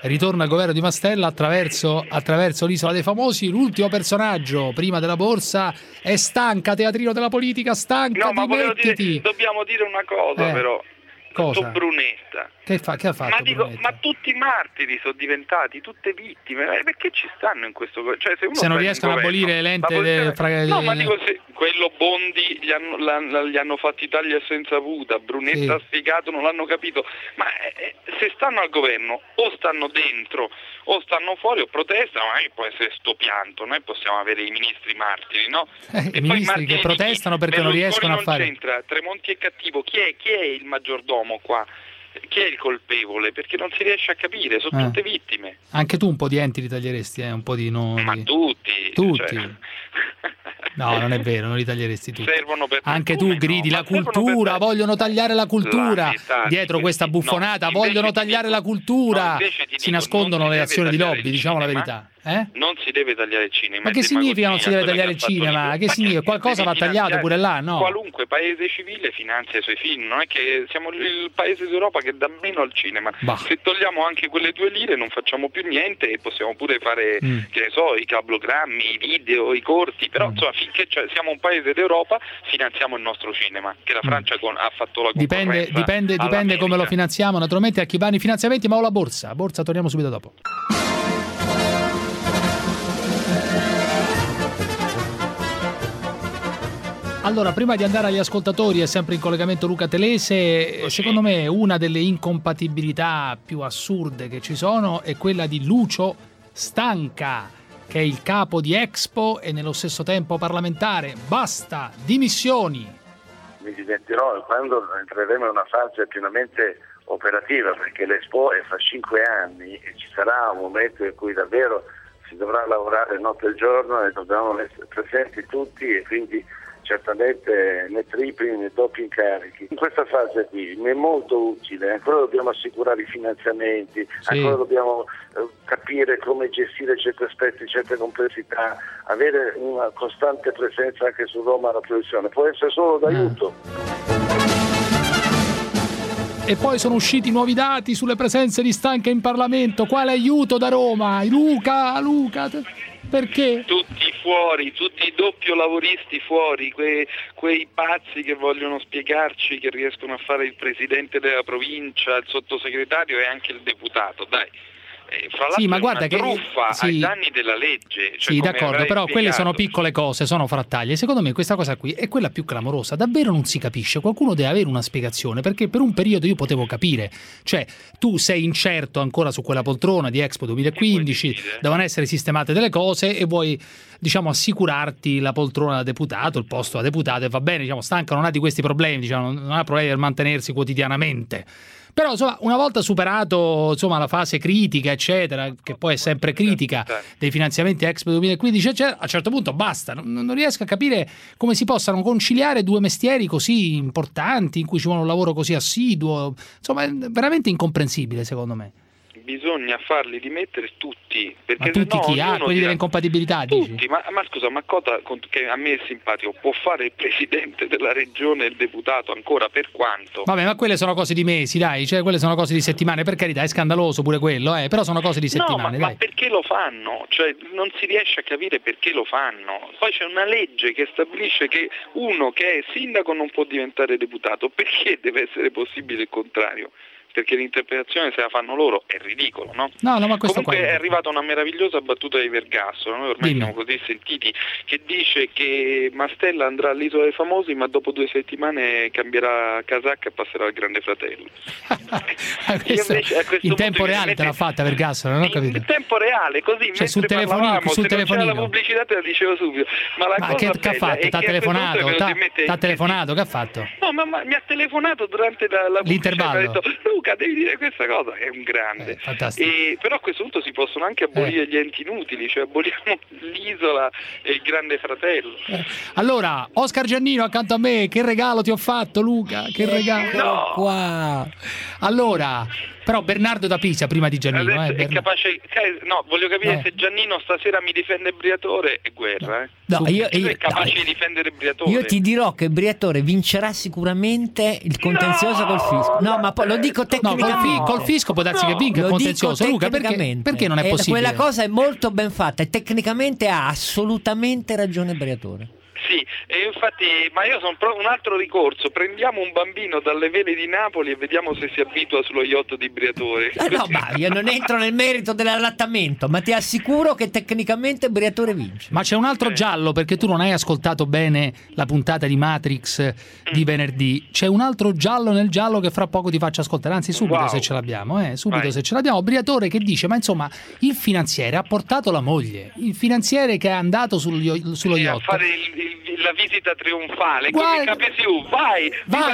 ritorna al governo di Mastella attraverso l'Isola dei Famosi. L'ultimo personaggio prima della borsa è Stanca, teatrino della politica. Stanca, no, ma dimettiti. Dobbiamo dire una cosa però. Cosa? Brunetta. Che ha fatto? Ma tutti i martiri sono diventati, tutte vittime. Perché ci stanno in questo governo? Cioè, se non riescono a abolire l'ente no, ma dico, se quello Bondi gli hanno fatti taglia senza avuta, Brunetta ha spiegato, non l'hanno capito. Ma se stanno al governo o stanno dentro o stanno fuori o protestano, non è che può essere sto pianto, noi possiamo avere i ministri martiri, no? I ministri che protestano perché non riescono a fare. C'entra, Tremonti è cattivo, chi è il maggiordomo qua? Chi è il colpevole? Perché non si riesce a capire, sono tutte vittime. Anche tu un po' di enti li taglieresti, un po' di nomi. Ma tutti. Cioè... No, non è vero, non li taglieresti tutti. Servono per anche tu gridi la cultura, vogliono tagliare la cultura. Dietro questa buffonata vogliono tagliare la cultura. Si nascondono le azioni di lobby, diciamo la verità. Non si deve tagliare il cinema. Ma che significa non si deve tagliare il cinema? Che significa? Qualcosa va tagliato pure là, no? Qualunque paese civile finanzia i suoi film, non è che siamo il paese d'Europa che dà meno al cinema. Se togliamo anche quelle 2 lire non facciamo più niente e possiamo pure fare, che ne so, i cablogrammi, i video, i corti, però insomma finché siamo un paese d'Europa finanziamo il nostro cinema, che la Francia ha fatto la concorrenza. Dipende come lo finanziamo, naturalmente a chi vanno i finanziamenti, ma ho la borsa, torniamo subito dopo. Allora, prima di andare agli ascoltatori, è sempre in collegamento Luca Telese. Secondo me una delle incompatibilità più assurde che ci sono è quella di Lucio Stanca, che è il capo di Expo e nello stesso tempo parlamentare. Basta, dimissioni! Mi diventerò quando entreremo in una fase pienamente operativa, perché l'Expo è fra 5 anni e ci sarà un momento in cui davvero si dovrà lavorare notte e giorno e dobbiamo essere presenti tutti e quindi certamente né tripli né doppi incarichi. In questa fase qui mi è molto utile, ancora dobbiamo assicurare i finanziamenti, ancora dobbiamo capire come gestire certi aspetti, certe complessità, avere una costante presenza anche su Roma alla produzione, può essere solo d'aiuto. E poi sono usciti nuovi dati sulle presenze di Stanca in Parlamento. Quale aiuto da Roma? Luca, perché? Tutti fuori, tutti i doppio lavoristi fuori, quei pazzi che vogliono spiegarci che riescono a fare il presidente della provincia, il sottosegretario e anche il deputato, dai. Fra l'altro ma guarda che truffa ai danni della legge. Sì, d'accordo, però quelle sono piccole cose, sono frattaglie. Secondo me questa cosa qui è quella più clamorosa. Davvero non si capisce. Qualcuno deve avere una spiegazione, perché per un periodo io potevo capire. Cioè, tu sei incerto ancora su quella poltrona di Expo 2015, devono essere sistemate delle cose e vuoi, diciamo, assicurarti la poltrona da deputato, il posto da deputato, e va bene, diciamo, Stanca non ha di questi problemi, diciamo, non ha problemi per mantenersi quotidianamente. Però insomma, una volta superato insomma la fase critica eccetera, che poi è sempre critica, dei finanziamenti Expo 2015 eccetera, a un certo punto basta, non riesco a capire come si possano conciliare due mestieri così importanti in cui ci vuole un lavoro così assiduo, insomma è veramente incomprensibile secondo me. Bisogna farli dimettere tutti, perché ma tutti chi ha quelli delle incompatibilità tutti, dici? ma scusa, ma Cota, che a me è simpatico, può fare il presidente della regione e il deputato ancora per quanto? Vabbè, ma quelle sono cose di mesi, dai, cioè quelle sono cose di settimane, per carità, è scandaloso pure quello, però sono cose di settimane, ma perché lo fanno? Cioè non si riesce a capire perché lo fanno. Poi c'è una legge che stabilisce che uno che è sindaco non può diventare deputato, perché deve essere possibile il contrario? Perché l'interpretazione se la fanno loro è ridicolo, no? No, ma questo comunque è arrivata una meravigliosa battuta di Vergassolo, noi ormai siamo così sentiti, che dice che Mastella andrà all'Isola dei Famosi ma dopo 2 settimane cambierà casacca e passerà al Grande Fratello. In tempo reale te l'ha fatta Vergassolo, non ho capito. In tempo reale, così, cioè, sul telefonino, c'era la pubblicità te la dicevo subito. Ma che ha fatto? T'ha telefonato? T'ha telefonato? Che ha fatto? No, ma mi ha telefonato durante la l'intervallo. Mi ha detto, Luca, devi dire questa cosa, è un grande. Però a questo punto si possono anche abolire gli enti inutili, cioè aboliamo l'Isola e il Grande Fratello. Allora, Oscar Giannino accanto a me, che regalo ti ho fatto, Luca? Che regalo? No. Qua. Allora, Però Bernardo da Pisa prima di Giannino. È capace, no, voglio capire se Giannino stasera mi difende Briatore, è guerra. No, io è capace di difendere Briatore. Io ti dirò che Briatore vincerà sicuramente il contenzioso col fisco. No, ma poi lo dico tecnicamente. No, col fisco può darsi che vinca il contenzioso. Luca, perché non è possibile? Quella cosa è molto ben fatta e tecnicamente ha assolutamente ragione Briatore. Sì, e infatti, ma io sono un altro ricorso, prendiamo un bambino dalle vele di Napoli e vediamo se si abitua sullo yacht di Briatore. No, ma io non entro nel merito dell'allattamento, ma ti assicuro che tecnicamente Briatore vince. Ma c'è un altro giallo, perché tu non hai ascoltato bene la puntata di Matrix di venerdì. C'è un altro giallo nel giallo che fra poco ti faccio ascoltare, anzi subito se ce l'abbiamo, se ce l'abbiamo. Briatore che dice, ma insomma, il finanziere ha portato la moglie, il finanziere che è andato sullo yacht. A fare la visita trionfale, come KPSU, vai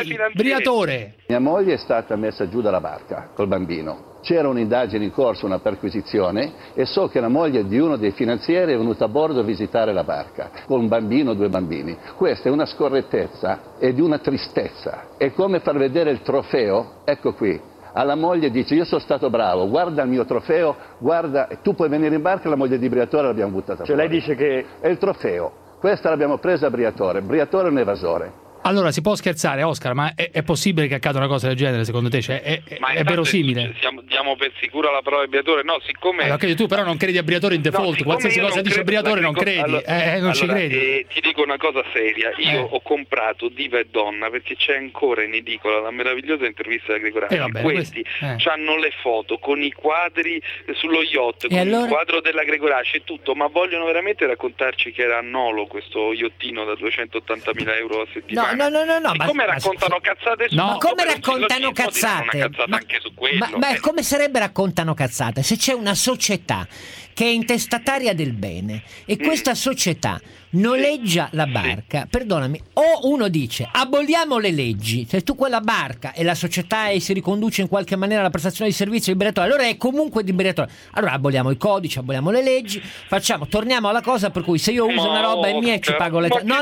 Briatore. Mia moglie è stata messa giù dalla barca col bambino. C'era un'indagine in corso, una perquisizione, e so che la moglie di uno dei finanzieri è venuta a bordo a visitare la barca con un bambino, 2 bambini. Questa è una scorrettezza e di una tristezza. È come far vedere il trofeo, ecco qui. Alla moglie dice, io sono stato bravo, guarda il mio trofeo, guarda, tu puoi venire in barca. La moglie di Briatore l'abbiamo buttata fuori. Lei dice che è il trofeo. Questa l'abbiamo presa a Briatore. Briatore è un evasore. Allora si può scherzare, Oscar, ma è possibile che accada una cosa del genere secondo te? Cioè, è verosimile? Diamo per sicura la parola di Briatore? No, siccome... Allora, tu però non credi a Briatore in default, qualsiasi cosa dice Briatore non credi, non ci credi. Ti dico una cosa seria, io ho comprato Diva e Donna perché c'è ancora in edicola la meravigliosa intervista da Gregoracci. Questi hanno le foto con i quadri sullo yacht, con il quadro della Gregoracci e tutto, ma vogliono veramente raccontarci che era a Nolo questo iottino da 280.000 euro a settimana? No, come raccontano cazzate su ma come raccontano cazzate? Anche su quello. Ma come sarebbe raccontano cazzate? Se c'è una società che è intestataria del bene e questa società noleggia la barca, perdonami, o uno dice aboliamo le leggi, se tu quella barca e la società si riconduce in qualche maniera alla prestazione di servizio di Briatore, allora è comunque di Briatore, allora aboliamo i codici, aboliamo le leggi, torniamo alla cosa per cui se io uso una roba è mia e ci pago le tasse. No,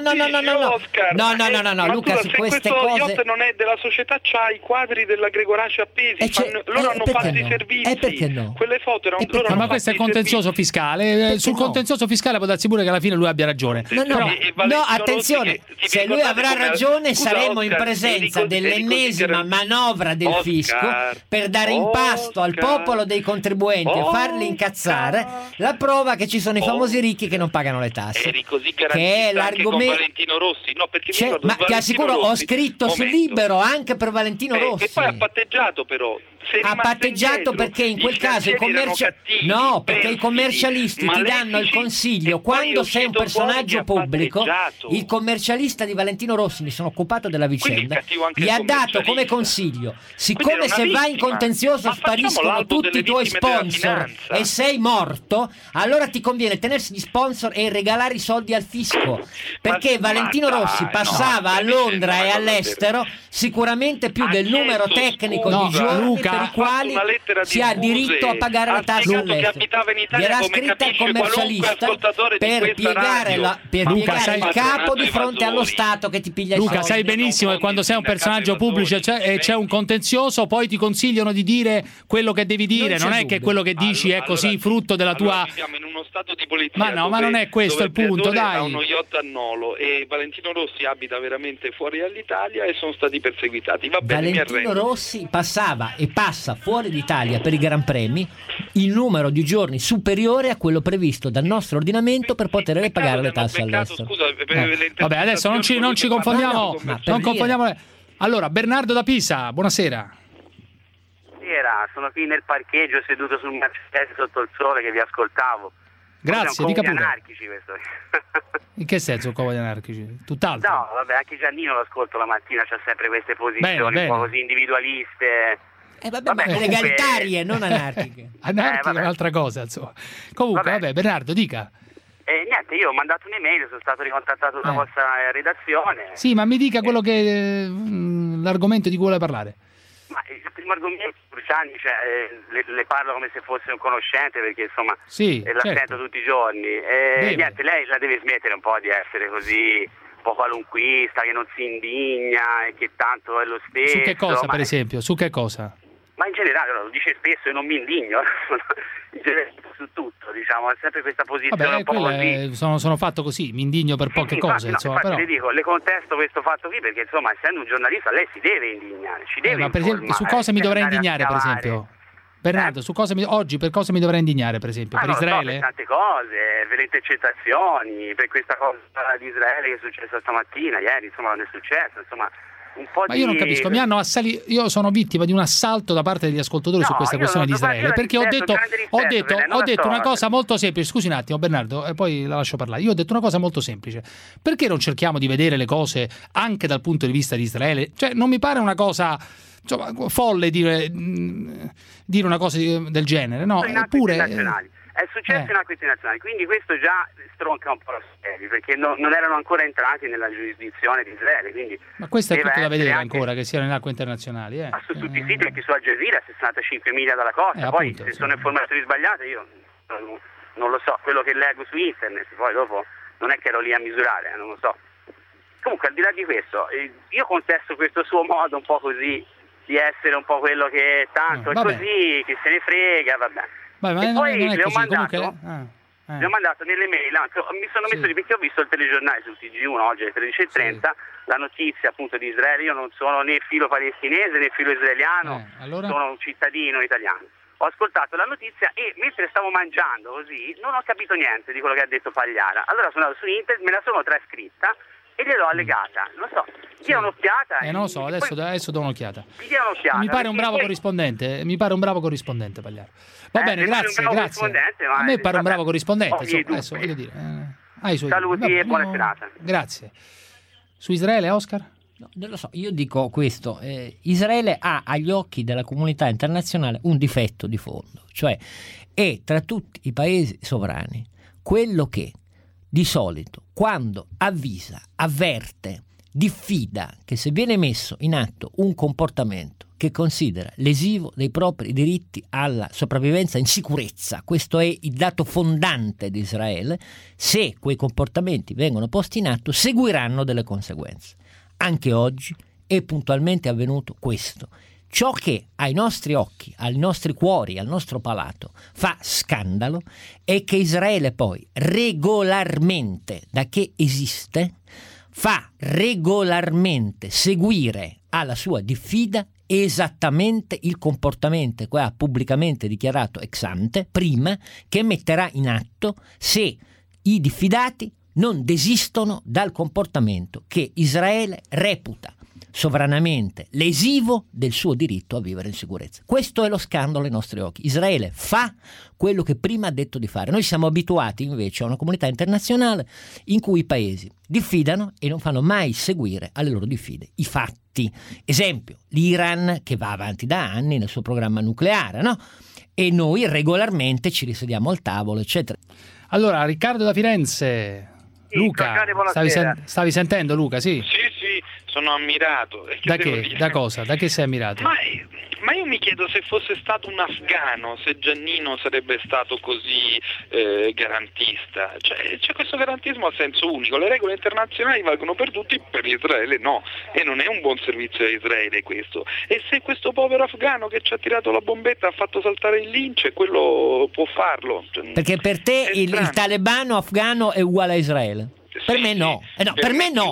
Luca, su queste cose yacht non è della società, c'ha i quadri della Gregoracci appesi, loro hanno fatto i servizi, perché no? Quelle foto erano ma questo è contenzioso fiscale, sul contenzioso fiscale può darsi pure che alla fine lui abbia ragione. No, attenzione, se lui avrà ragione saremo in presenza dell'ennesima manovra del fisco per dare in pasto al popolo dei contribuenti e farli incazzare, la prova che ci sono i famosi ricchi che non pagano le tasse. Eri così che è l'argomento con Valentino Rossi, no, perché ma ti assicuro ho scritto su Libero anche per Valentino Rossi. E poi ha patteggiato però. Ha patteggiato perché in quel caso perché i commercialisti ti danno il consiglio quando sei un personaggio pubblico. Il commercialista di Valentino Rossi, mi sono occupato della vicenda, gli ha dato come consiglio, siccome se vai in contenzioso spariscono tutti i tuoi sponsor e sei morto, allora ti conviene tenersi gli sponsor e regalare i soldi al fisco, perché Valentino Rossi passava a Londra e all'estero sicuramente più del numero tecnico di giorni per i quali si ha diritto a pagare la tassa all'estero. Gliel'ha scritta il commercialista per piegare il capo di fronte allo Stato che ti piglia i soldi. Luca, sai benissimo che quando sei un personaggio pubblico e c'è un contenzioso, poi ti consigliano di dire quello che devi dire, non è che quello che dici è così frutto della tua... Siamo in uno stato di polizia ma non è questo il punto, dai. Ha uno yacht a Nolo e Valentino Rossi abita veramente fuori dall'Italia e sono stati perseguitati. Va bene, Valentino Rossi passava e passa fuori d'Italia per i Gran Premi il numero di giorni superiore a quello previsto dal nostro ordinamento per poter pagare le tasse all'estero. Vabbè, adesso non ci confondiamo. Non confondiamo. Allora, Bernardo da Pisa, buonasera. Sono qui nel parcheggio seduto sul Mercedes sotto il sole che vi ascoltavo. Grazie, dica pure. Anarchici questo. In che senso un covo di anarchici? Tutt'altro? No, vabbè, anche Giannino lo ascolto la mattina, c'ha sempre queste posizioni bene. un po' così individualiste. Ma legalitarie, non anarchiche. Anarchiche è un'altra cosa, insomma. Comunque, vabbè, Bernardo, dica. Niente, io ho mandato un'email, sono stato ricontattato dalla vostra redazione. Sì, ma mi dica quello che l'argomento di cui vuole parlare. Ma il primo argomento, Cruciani, le parlo come se fosse un conoscente perché insomma la sento tutti i giorni. Niente, lei la deve smettere un po' di essere così un po' qualunquista, che non si indigna e che tanto è lo stesso. Su che cosa, per esempio? Su che cosa? Ma in generale, lo dice spesso e non mi indigno, in generale su tutto, diciamo, è sempre questa posizione un po' così. Sono fatto così, mi indigno per poche cose. Infatti, però... le dico, le contesto questo fatto qui perché, insomma, essendo un giornalista, lei si deve indignare, ci deve ma per esempio, su cosa mi dovrei indignare, per esempio? Bernardo, oggi per cosa mi dovrei indignare, per esempio? Per Israele? Per tante cose, per le intercettazioni, per questa cosa di Israele che è successa stamattina, ieri, insomma, non è successo, insomma... Ma io non capisco, mi hanno io sono vittima di un assalto da parte degli ascoltatori su questa questione di Israele, perché ho detto una cosa molto semplice. Scusi un attimo, Bernardo, e poi la lascio parlare. Io ho detto una cosa molto semplice: perché non cerchiamo di vedere le cose anche dal punto di vista di Israele? Cioè, non mi pare una cosa, insomma, folle dire una cosa del genere, no? Eppure è successo in acque internazionali, quindi questo già stronca un po' la serie, perché non erano ancora entrati nella giurisdizione di Israele. Quindi ma questo è tutto da vedere ancora, che siano in acque internazionali. Ma su tutti i siti, anche su Al Jazeera, 65 miglia dalla costa, poi appunto, se sono informazioni sbagliate io non lo so, quello che leggo su internet, poi dopo non è che ero lì a misurare, non lo so. Comunque, al di là di questo, io contesto questo suo modo un po' così di essere un po' quello che tanto è così, che se ne frega, vabbè. Ma e poi le ho mandato nelle mail, mi sono messo lì perché ho visto il telegiornale sul TG1 oggi alle 13:30, la notizia appunto di Israele. Io non sono né filo palestinese né filo israeliano, allora? Sono un cittadino italiano. Ho ascoltato la notizia e mentre stavo mangiando così non ho capito niente di quello che ha detto Pagliara. Allora sono andato su internet, me la sono trascritta e gliel'ho allegata. Non so, dia un'occhiata. Non lo so, adesso do un'occhiata. Dia un'occhiata. Mi pare un bravo corrispondente, Pagliaro. Va bene, grazie. A me pare un bravo corrispondente, adesso voglio dire. Saluti e buona serata. Grazie. Su Israele, Oscar? No, non lo so, io dico questo, Israele ha agli occhi della comunità internazionale un difetto di fondo, cioè è tra tutti i paesi sovrani quello che di solito quando avvisa, avverte, diffida che se viene messo in atto un comportamento che considera lesivo dei propri diritti alla sopravvivenza in sicurezza, questo è il dato fondante di Israele, se quei comportamenti vengono posti in atto seguiranno delle conseguenze. Anche oggi è puntualmente avvenuto questo. Ciò che ai nostri occhi, ai nostri cuori, al nostro palato fa scandalo è che Israele poi regolarmente, da che esiste, fa regolarmente seguire alla sua diffida esattamente il comportamento che ha pubblicamente dichiarato ex ante, prima, che metterà in atto se i diffidati non desistono dal comportamento che Israele reputa sovranamente lesivo del suo diritto a vivere in sicurezza. Questo è lo scandalo ai nostri occhi. Israele fa quello che prima ha detto di fare. Noi siamo abituati invece a una comunità internazionale in cui i paesi diffidano e non fanno mai seguire alle loro diffide i fatti. Esempio, l'Iran che va avanti da anni nel suo programma nucleare, no? E noi regolarmente ci risediamo al tavolo, eccetera. Allora, Riccardo da Firenze. Luca, stavi sentendo Luca? Sì, sono ammirato. Da che? Da cosa? Da che sei ammirato? Ma io mi chiedo se fosse stato un afgano, se Giannino sarebbe stato così garantista. Cioè, c'è questo garantismo a senso unico. Le regole internazionali valgono per tutti, per Israele no. E non è un buon servizio a Israele questo. E se questo povero afgano che ci ha tirato la bombetta ha fatto saltare il lince, quello può farlo. Perché per te il talebano afgano è uguale a Israele? Per me no, per me no.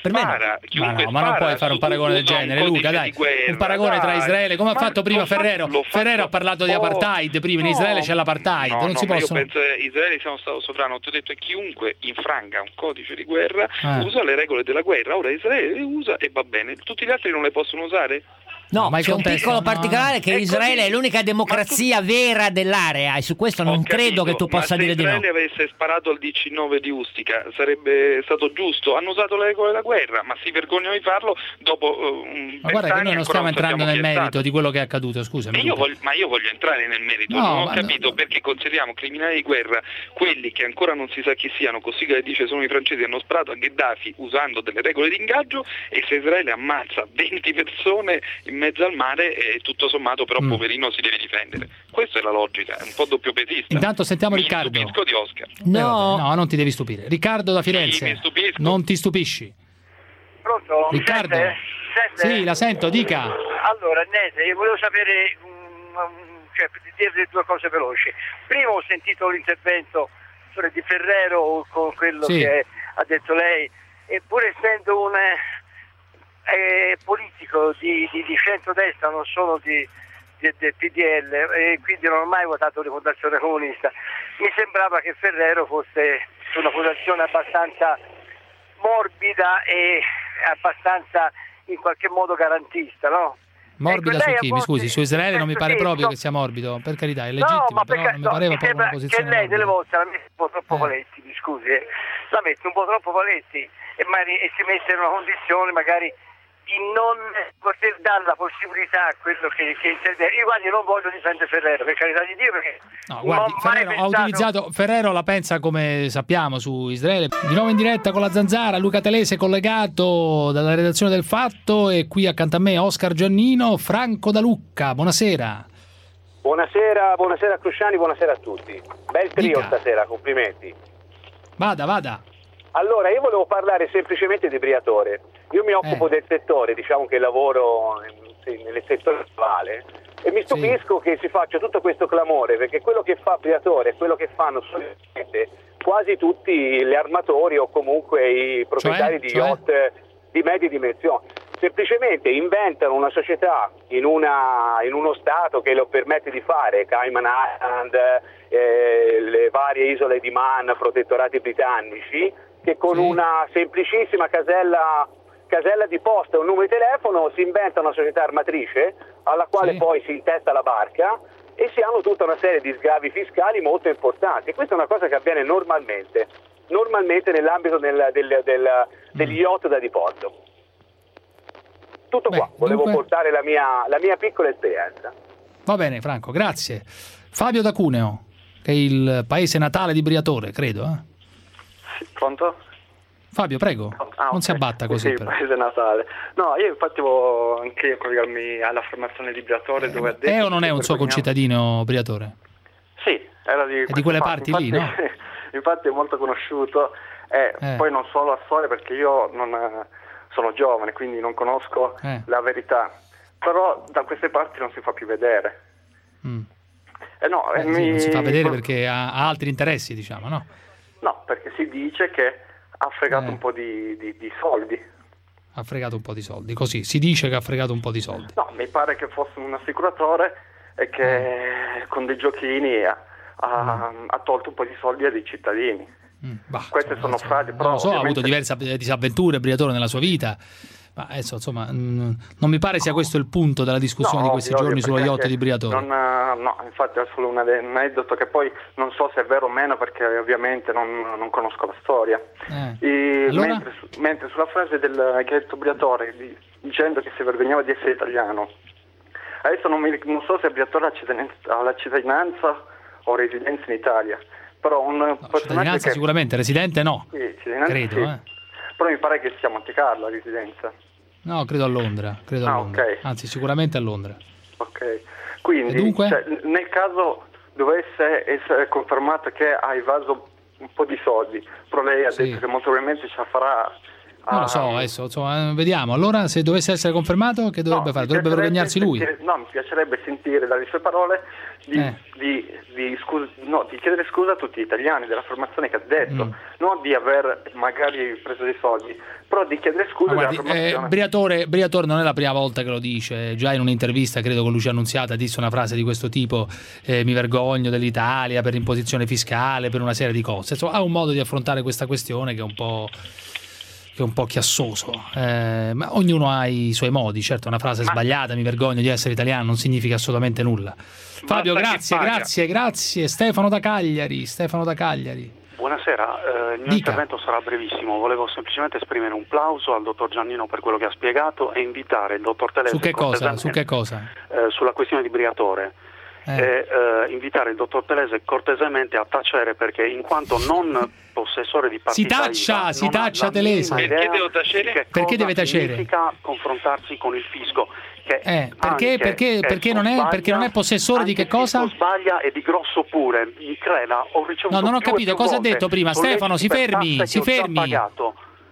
Ma non puoi fare un paragone del genere, Luca, dai. Un paragone tra Israele, come ha fatto prima Ferrero. Ferrero ha parlato di apartheid, prima in Israele c'è l'apartheid, non si possono. Io penso che Israele sia uno stato sovrano, ti ho detto che chiunque infranga un codice di guerra usa le regole della guerra, ora Israele le usa e va bene, tutti gli altri non le possono usare? No, ma c'è un piccolo particolare che Israele è l'unica democrazia vera dell'area e su questo non credo che tu possa dire di no. Se Israele avesse sparato al DC-9 di Ustica sarebbe stato giusto, hanno usato le regole della guerra, ma si vergognano di farlo dopo ma guarda che noi non stiamo entrando nel merito di quello che è accaduto, scusami. Ma io voglio entrare nel merito, non ho capito perché consideriamo criminali di guerra quelli che ancora non si sa chi siano, così che dice sono i francesi, hanno sparato a Gheddafi usando delle regole di ingaggio, e se Israele ammazza 20 persone in mezzo al mare e tutto sommato però poverino si deve difendere. Questa è la logica, è un po' doppio pesista. Intanto sentiamo Riccardo. Mi stupisco di Oscar. No, non ti devi stupire. Riccardo da Firenze. Sì, mi stupisco. Non ti stupisci. Pronto? Riccardo? Sente? Sì, la sento, dica. Allora, niente, io volevo sapere cioè, per dire due cose veloci. Prima ho sentito l'intervento di Ferrero con quello che ha detto lei, e pur essendo un politico di centrodestra, non solo del PDL, e quindi non ho mai votato Rifondazione Comunista, mi sembrava che Ferrero fosse una posizione abbastanza morbida e abbastanza in qualche modo garantista, no? Morbida su chi? Mi scusi, su Israele non mi pare proprio che sia morbido, per carità, è legittimo, però non mi pareva proprio una posizione che lei morbida. delle volte la mette un po' troppo Paletti, mi scusi, la mette un po' troppo Paletti e si mette in una condizione magari di non poter dare la possibilità a quello che interviene. Io guardi, non voglio difendere Ferrero, per carità di Dio, perché no, guardi, Ferrero la pensa come sappiamo su Israele. Di nuovo in diretta con la Zanzara, Luca Telese collegato dalla redazione del Fatto, e qui accanto a me Oscar Giannino, Franco da Lucca. Buonasera. Buonasera Cruciani, buonasera a tutti. Bel trio stasera, complimenti. Vada. Allora, io volevo parlare semplicemente di Briatore. Io mi occupo del settore, diciamo che lavoro nel settore navale, e mi stupisco che si faccia tutto questo clamore, perché quello che fa Briatore è quello che fanno solitamente quasi tutti gli armatori o comunque i proprietari di yacht di medie dimensioni. Semplicemente inventano una società in uno stato che lo permette di fare, Cayman Island, le varie isole di Man, protettorati britannici, che con una semplicissima casella di posta e un numero di telefono si inventa una società armatrice alla quale poi si intesta la barca e si hanno tutta una serie di sgravi fiscali molto importanti. E questa è una cosa che avviene normalmente nell'ambito degli yacht da diporto. Tutto qua, volevo portare la mia piccola esperienza. Va bene Franco, grazie. Fabio da Cuneo, che è il paese natale di Briatore, credo. Sì, pronto? Fabio, prego, non si abbatta così. Sì, paese natale. No, io infatti volevo anche collegarmi all'affermazione di Briatore, dove ha detto... È o non è un suo concittadino Briatore? Sì, era di quelle parti infatti, lì, no? Infatti è molto conosciuto, poi non solo a storia, perché io sono giovane, quindi non conosco la verità, però da queste parti non si fa più vedere. Non si fa vedere perché ha altri interessi, diciamo, no? No, perché si dice che ha fregato un po' di soldi. Ha fregato un po' di soldi, così si dice che ha fregato un po' di soldi. No, mi pare che fosse un assicuratore e che con dei giochini ha tolto un po' di soldi a dei cittadini. Queste sono frasi, però non lo so, ha avuto diverse disavventure Briatore nella sua vita, ma adesso insomma non mi pare sia questo il punto della discussione di questi giorni sullo yacht di Briatore. No, infatti è solo un aneddoto che poi non so se è vero o meno, perché ovviamente non conosco la storia. Allora? Mentre sulla frase che ha detto Briatore dicendo che si vergognava di essere italiano, adesso non so se Briatore ha la cittadinanza o residenza in Italia, però cittadinanza sicuramente, residente no, credo. Sì. Però mi pare che sia a Monte Carlo la residenza. No, credo a Londra. Okay. Anzi, sicuramente a Londra. Ok, quindi nel caso dovesse essere confermato che ha evaso un po' di soldi, però lei ha detto che molto probabilmente ce la farà. Non lo so, adesso vediamo. Allora, se dovesse essere confermato, che dovrebbe fare? Dovrebbe vergognarsi lui? Mi piacerebbe sentire dalle sue parole di chiedere scusa a tutti gli italiani della formazione che ha detto, non di aver magari preso dei soldi, però di chiedere scusa della formazione. Briatore non è la prima volta che lo dice, già in un'intervista credo con Lucia Annunziata disse una frase di questo tipo: mi vergogno dell'Italia per l'imposizione fiscale, per una serie di cose. Insomma, ha un modo di affrontare questa questione che è un po' chiassoso, ma ognuno ha i suoi modi. Certo, una frase sbagliata, mi vergogno di essere italiano, non significa assolutamente nulla. Fabio, grazie. Stefano da Cagliari. Buonasera, il mio intervento sarà brevissimo. Volevo semplicemente esprimere un plauso al dottor Giannino per quello che ha spiegato e invitare il dottor Telese su che cosa? Sulla questione di Briatore. Invitare il dottor Telese cortesemente a tacere, perché in quanto non possessore di partita si taccia Telese. Perché devo tacere? Perché deve tacere? Significa confrontarsi con il fisco. Perché non è possessore di che cosa? Sbaglia e di grosso pure. Mi creda, ho ricevuto non ho capito cosa ha detto prima. Stefano, si fermi.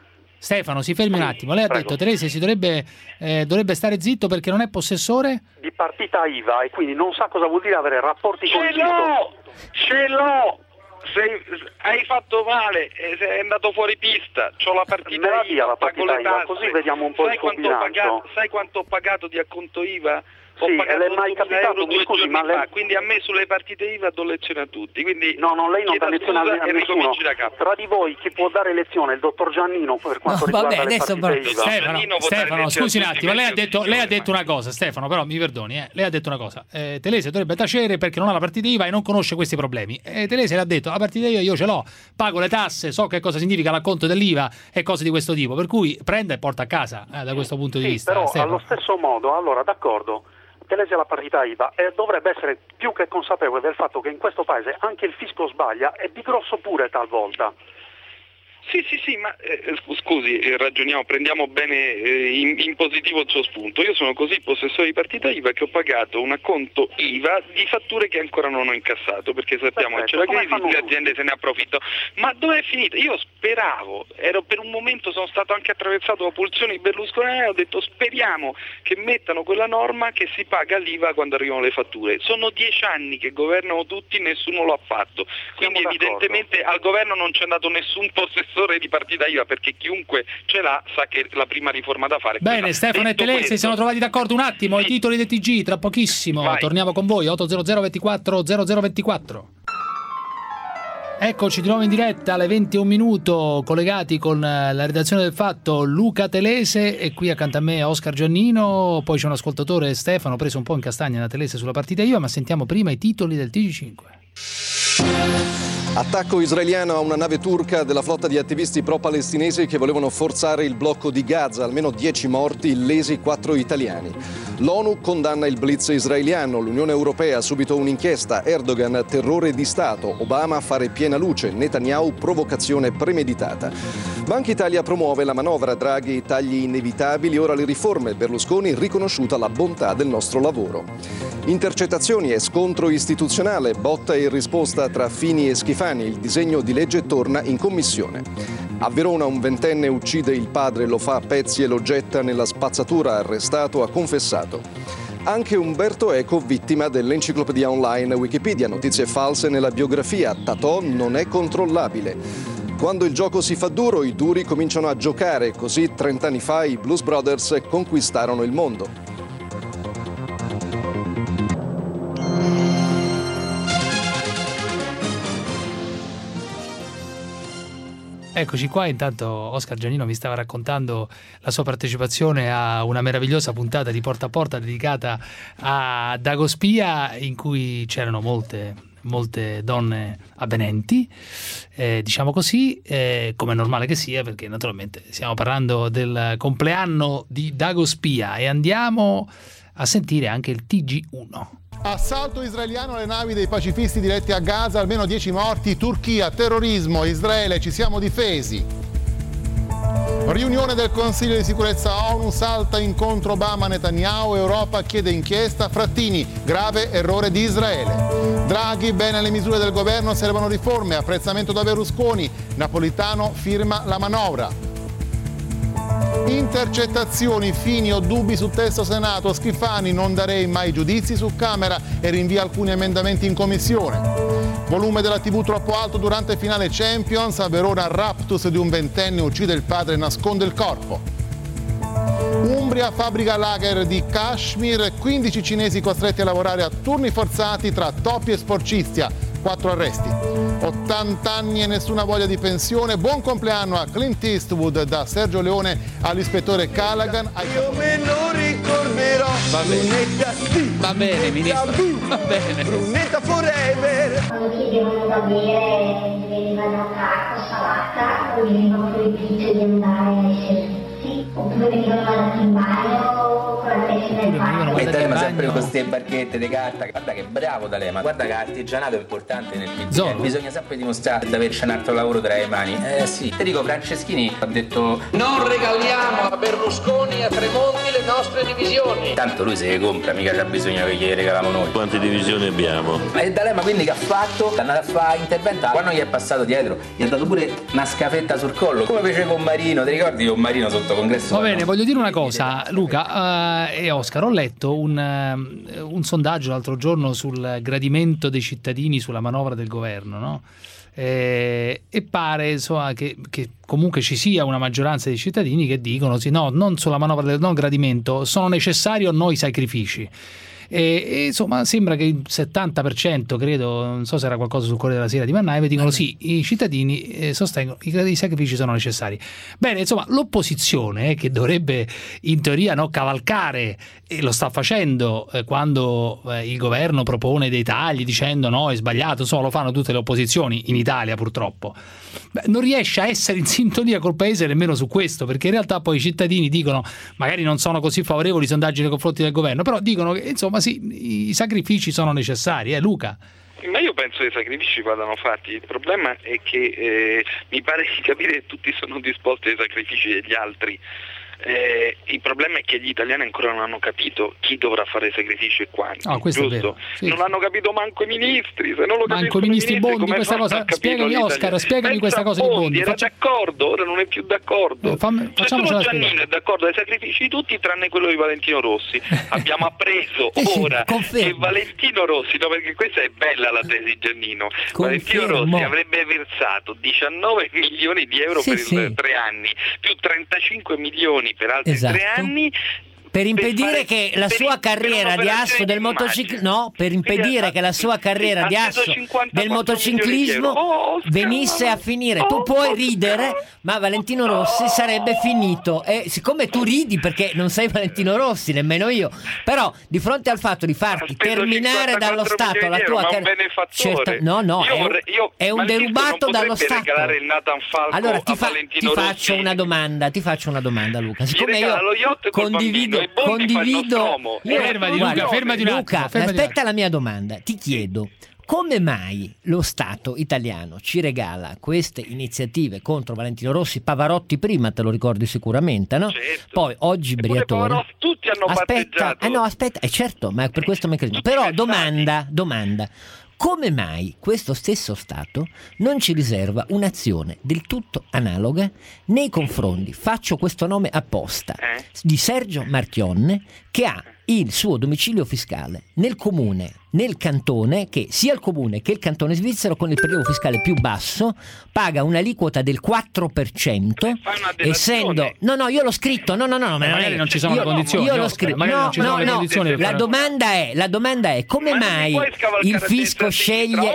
Stefano, si fermi un attimo. Lei ha detto Telese dovrebbe stare zitto perché non è possessore di partita IVA e quindi non sa cosa vuol dire avere rapporti con il sito. Ce l'ho! Hai fatto male, sei andato fuori pista. C'ho la partita IVA, pago le tasse. Così vediamo un po' il suo bilancio. Sai quanto ho pagato di acconto IVA? Sì, e le è mai capitato, mi scusi, ma quindi a me sulle partite IVA do lezione a tutti. Quindi no, lei non dà lezione a nessuno. Tra di voi chi può dare lezione? Il dottor Giannino per quanto riguarda le partite IVA. Stefano, scusi un attimo, lei ha detto una cosa, Stefano, però mi perdoni, lei ha detto una cosa. Telese dovrebbe tacere perché non ha la partita IVA e non conosce questi problemi. Telese le ha detto la partita IVA io ce l'ho, pago le tasse, so che cosa significa l'acconto dell'IVA e cose di questo tipo, per cui prenda e porta a casa da questo punto di vista. Però Stefano. Allo stesso modo, allora d'accordo, Telese la partita IVA e dovrebbe essere più che consapevole del fatto che in questo paese anche il fisco sbaglia e di grosso pure talvolta. Sì, ma scusi, ragioniamo, prendiamo bene in positivo il suo spunto. Io sono così possessore di partita IVA che ho pagato un acconto IVA di fatture che ancora non ho incassato, perché sappiamo che c'è la crisi, le aziende se ne approfittano. Ma dove è finita? Io speravo, per un momento sono stato anche attraversato da pulsioni berlusconiane, ho detto speriamo che mettano quella norma che si paga l'IVA quando arrivano le fatture. Sono 10 anni che governano tutti, nessuno lo ha fatto. Quindi evidentemente al governo non c'è andato nessun possessore di partita IVA, perché chiunque ce l'ha sa che la prima riforma da fare. Bene, Stefano e Telese si sono trovati d'accordo un attimo, i titoli del TG tra pochissimo. Vai. Torniamo con voi 800 24 0024. Eccoci di nuovo in diretta alle 21 minuto, collegati con la redazione del Fatto Luca Telese e qui accanto a me Oscar Giannino, poi c'è un ascoltatore Stefano preso un po' in castagna da Telese sulla partita IVA, ma sentiamo prima i titoli del TG5. Attacco israeliano a una nave turca della flotta di attivisti pro-palestinesi che volevano forzare il blocco di Gaza, almeno 10 morti, illesi 4 italiani. L'ONU condanna il blitz israeliano, l'Unione Europea ha subito un'inchiesta, Erdogan terrore di Stato, Obama fare piena luce, Netanyahu provocazione premeditata. Banca Italia promuove la manovra, Draghi tagli inevitabili, ora le riforme, Berlusconi riconosciuta la bontà del nostro lavoro. Intercettazioni e scontro istituzionale, botta e risposta tra Fini e Schifani, il disegno di legge torna in commissione. A Verona un ventenne uccide il padre, lo fa a pezzi e lo getta nella spazzatura, arrestato, ha confessato. Anche Umberto Eco vittima dell'enciclopedia online Wikipedia, notizie false nella biografia, Tatò non è controllabile. Quando il gioco si fa duro, i duri cominciano a giocare, così 30 anni fa i Blues Brothers conquistarono il mondo. Eccoci qua, intanto Oscar Giannino mi stava raccontando la sua partecipazione a una meravigliosa puntata di Porta a Porta dedicata a Dagospia, in cui c'erano molte donne avvenenti, diciamo così, come è normale che sia, perché naturalmente stiamo parlando del compleanno di Dagospia e andiamo a sentire anche il TG1. Assalto israeliano alle navi dei pacifisti diretti a Gaza, almeno 10 morti, Turchia, terrorismo, Israele, ci siamo difesi. Riunione del Consiglio di sicurezza ONU, salta incontro Obama-Netanyahu, Europa chiede inchiesta, Frattini, grave errore di Israele. Draghi, bene le misure del governo, servono riforme, apprezzamento da Berlusconi, Napolitano firma la manovra. Intercettazioni, Fini, ho dubbi sul testo Senato, Schifani, non darei mai giudizi su Camera e rinvia alcuni emendamenti in commissione. Volume della TV troppo alto durante finale Champions, a Verona raptus di un ventenne uccide il padre e nasconde il corpo. Umbria, fabbrica lager di Kashmir, 15 cinesi costretti a lavorare a turni forzati tra topi e sporcizia, 4 arresti. 80 anni e nessuna voglia di pensione, buon compleanno a Clint Eastwood da Sergio Leone all'ispettore Callaghan. Io me lo ricorderò. Va bene. Brunetta, sì. Va bene, ministro. Va bene. Brunetta forever. Quando chiedevano da bere, venivano a tacco, salata, o venivano proibiti di andare ai servizi, oppure venivano mandati in bagno con tantissime parti. E D'Alema sempre con queste barchette di carta. Guarda che bravo D'Alema, guarda che l'artigianato è importante nel PDL. Bisogna sempre dimostrare di averci un altro lavoro tra le mani. Sì, Federico Franceschini ha detto: non regaliamo a Berlusconi e a Tremonti le nostre divisioni. Tanto lui se le compra, mica c'ha bisogno che gliele regaliamo noi. Quante divisioni abbiamo? E D'Alema quindi che ha fatto? È andato a fare intervento. Quando gli è passato dietro, gli ha dato pure una scafetta sul collo, come fece con Marino. Ti ricordi con Marino sotto congresso? Va bene, voglio dire una cosa, Luca e Oscar. Ho letto un sondaggio l'altro giorno sul gradimento dei cittadini sulla manovra del governo, no? E pare insomma che comunque ci sia una maggioranza di cittadini che dicono sì, no, non sulla manovra del non gradimento, sono necessari o no i sacrifici. E insomma sembra che il 70%, credo, non so se era qualcosa sul Corriere della Sera di Mannheim, dicono sì, i cittadini sostengono che i sacrifici sono necessari. Bene, insomma l'opposizione che dovrebbe in teoria cavalcare, e lo sta facendo quando il governo propone dei tagli dicendo no, è sbagliato, lo fanno tutte le opposizioni in Italia purtroppo. Non riesce a essere in sintonia col paese nemmeno su questo, perché in realtà poi i cittadini dicono, magari non sono così favorevoli i sondaggi nei confronti del governo, però dicono che insomma sì, i sacrifici sono necessari, Luca? Ma io penso che i sacrifici vadano fatti. Il problema è che mi pare di capire che tutti sono disposti ai sacrifici degli altri. Il problema è che gli italiani ancora non hanno capito chi dovrà fare i sacrifici e quanti, questo giusto? È vero, sì. Non hanno capito manco i ministri, se non lo manco i ministri Bondi, questa cosa, spiegami Oscar, spiegami questa cosa di Bondi. Era d'accordo, ora non è più d'accordo. Facciamocela Giannino è d'accordo ai sacrifici di tutti tranne quello di Valentino Rossi. Abbiamo appreso ora che Valentino Rossi, no, perché questa è bella la tesi Giannino, Valentino Rossi avrebbe versato 19 milioni di euro per 3 anni, più 35 milioni per altri 3 anni, per impedire che la sua carriera di asso del motociclismo, per impedire che la sua carriera di asso del motociclismo venisse a finire. Tu puoi ridere, ma Valentino Rossi sarebbe finito. E siccome tu ridi perché non sei Valentino Rossi, nemmeno io, però di fronte al fatto di farti terminare dallo Stato la tua carriera, è un derubato dallo Stato. Allora ti faccio una domanda, Luca. Siccome io condivido. Fermati un attimo. Aspetta la mia domanda. Ti chiedo: come mai lo Stato italiano ci regala queste iniziative contro Valentino Rossi, Pavarotti prima, te lo ricordi sicuramente, no? Certo. Poi oggi Briatore. Tutti hanno patteggiato. Aspetta, certo, ma per questo meccanismo. Però domanda. Come mai questo stesso Stato non ci riserva un'azione del tutto analoga nei confronti, faccio questo nome apposta, di Sergio Marchionne, che ha il suo domicilio fiscale nel comune, nel cantone, che sia il comune che il cantone svizzero con il prelievo fiscale più basso paga un'aliquota del 4%, essendo io l'ho scritto, magari non ci sono le condizioni. Io l'ho scritto. La domanda è come mai il fisco sceglie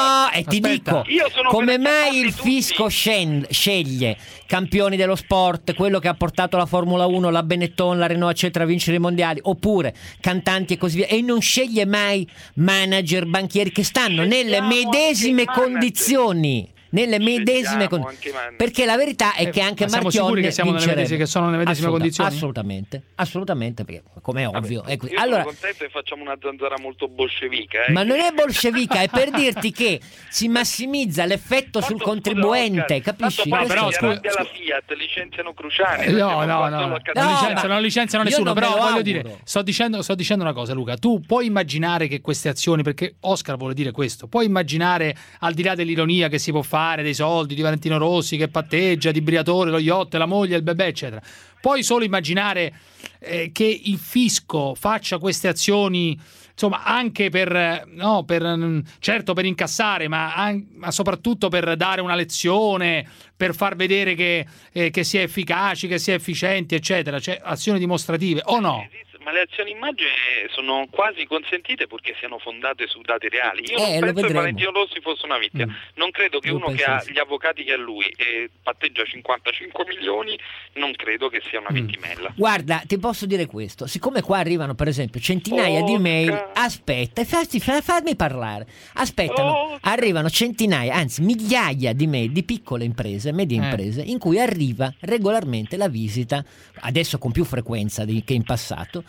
come mai il fisco sceglie campioni dello sport, quello che ha portato la Formula 1, la Benetton, la Renault eccetera a vincere i mondiali, oppure cantanti e così via, e non sceglie mai manager, banchieri che stanno nelle medesime condizioni. Perché la verità è che anche siamo sicuri che sono nelle medesime condizioni? Assolutamente, perché come è ovvio. Io sono contento e facciamo una zanzara molto bolscevica. Ma non è bolscevica, è per dirti che si massimizza l'effetto sul contribuente, capisci? Però scusa, la Fiat licenziano Cruciani. Non licenziano nessuno, però voglio dire, sto dicendo una cosa, Luca, tu puoi immaginare che queste azioni, perché Oscar vuole dire questo, puoi immaginare, al di là dell'ironia che si può fare dei soldi di Valentino Rossi che patteggia, di Briatore, lo yacht, la moglie, il bebè eccetera, puoi solo immaginare che il fisco faccia queste azioni, insomma, anche certo per incassare, ma soprattutto per dare una lezione, per far vedere che si è efficaci, che si è efficienti eccetera, cioè azioni dimostrative o no? Ma le azioni immagine sono quasi consentite purché siano fondate su dati reali. Io non penso che Valentino Rossi fosse una vittima. Non credo che uno che ha gli avvocati che ha lui e patteggia 55 milioni, non credo che sia una vittimella. Guarda, ti posso dire questo. Siccome qua arrivano per esempio centinaia di mail, aspetta, fammi parlare. Aspettano, arrivano centinaia, anzi migliaia di mail di piccole imprese, medie imprese, in cui arriva regolarmente la visita, adesso con più frequenza che in passato,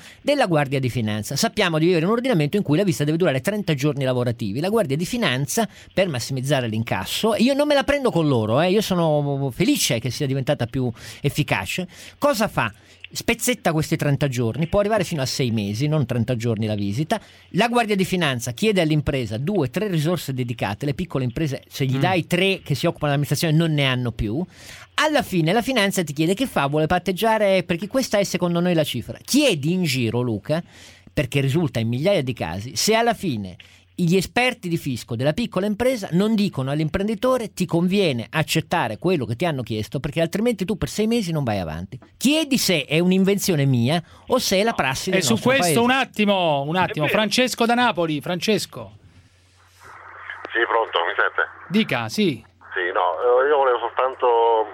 della Guardia di Finanza. Sappiamo di vivere in un ordinamento in cui la visita deve durare 30 giorni lavorativi. La Guardia di Finanza, per massimizzare l'incasso, io non me la prendo con loro, io sono felice che sia diventata più efficace, cosa fa? Spezzetta questi 30 giorni, può arrivare fino a 6 mesi, non 30 giorni la visita. La Guardia di Finanza chiede all'impresa 2-3 risorse dedicate, le piccole imprese se gli dai 3 che si occupano dell'amministrazione non ne hanno più. Alla fine la finanza ti chiede che fa, vuole patteggiare, perché questa è secondo noi la cifra. Chiedi in giro, Luca, perché risulta in migliaia di casi, se alla fine gli esperti di fisco della piccola impresa non dicono all'imprenditore ti conviene accettare quello che ti hanno chiesto perché altrimenti tu per 6 mesi non vai avanti. Chiedi se è un'invenzione mia o se è la prassi del nostro paese. E su questo un attimo, Francesco da Napoli. Francesco. Sì, pronto, mi sente? Dica, sì. Sì, no, io volevo soltanto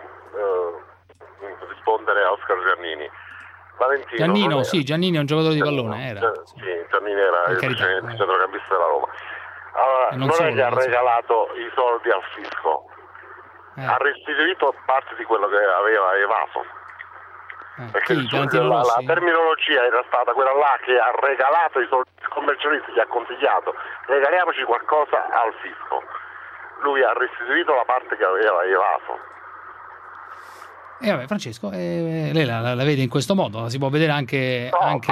rispondere a Oscar Giannini. Valentino, Giannini è un giocatore di pallone, era. Sì, Giannini era il centrocampista della Roma. Allora, non è che ha regalato i soldi al fisco, ha restituito parte di quello che aveva evaso. Perché la terminologia era stata quella là che ha regalato i soldi al commercialista, gli ha consigliato regaliamoci qualcosa al fisco. Lui ha restituito la parte che aveva evaso. Vabbè, Francesco, lei la vede in questo modo, la si può vedere anche...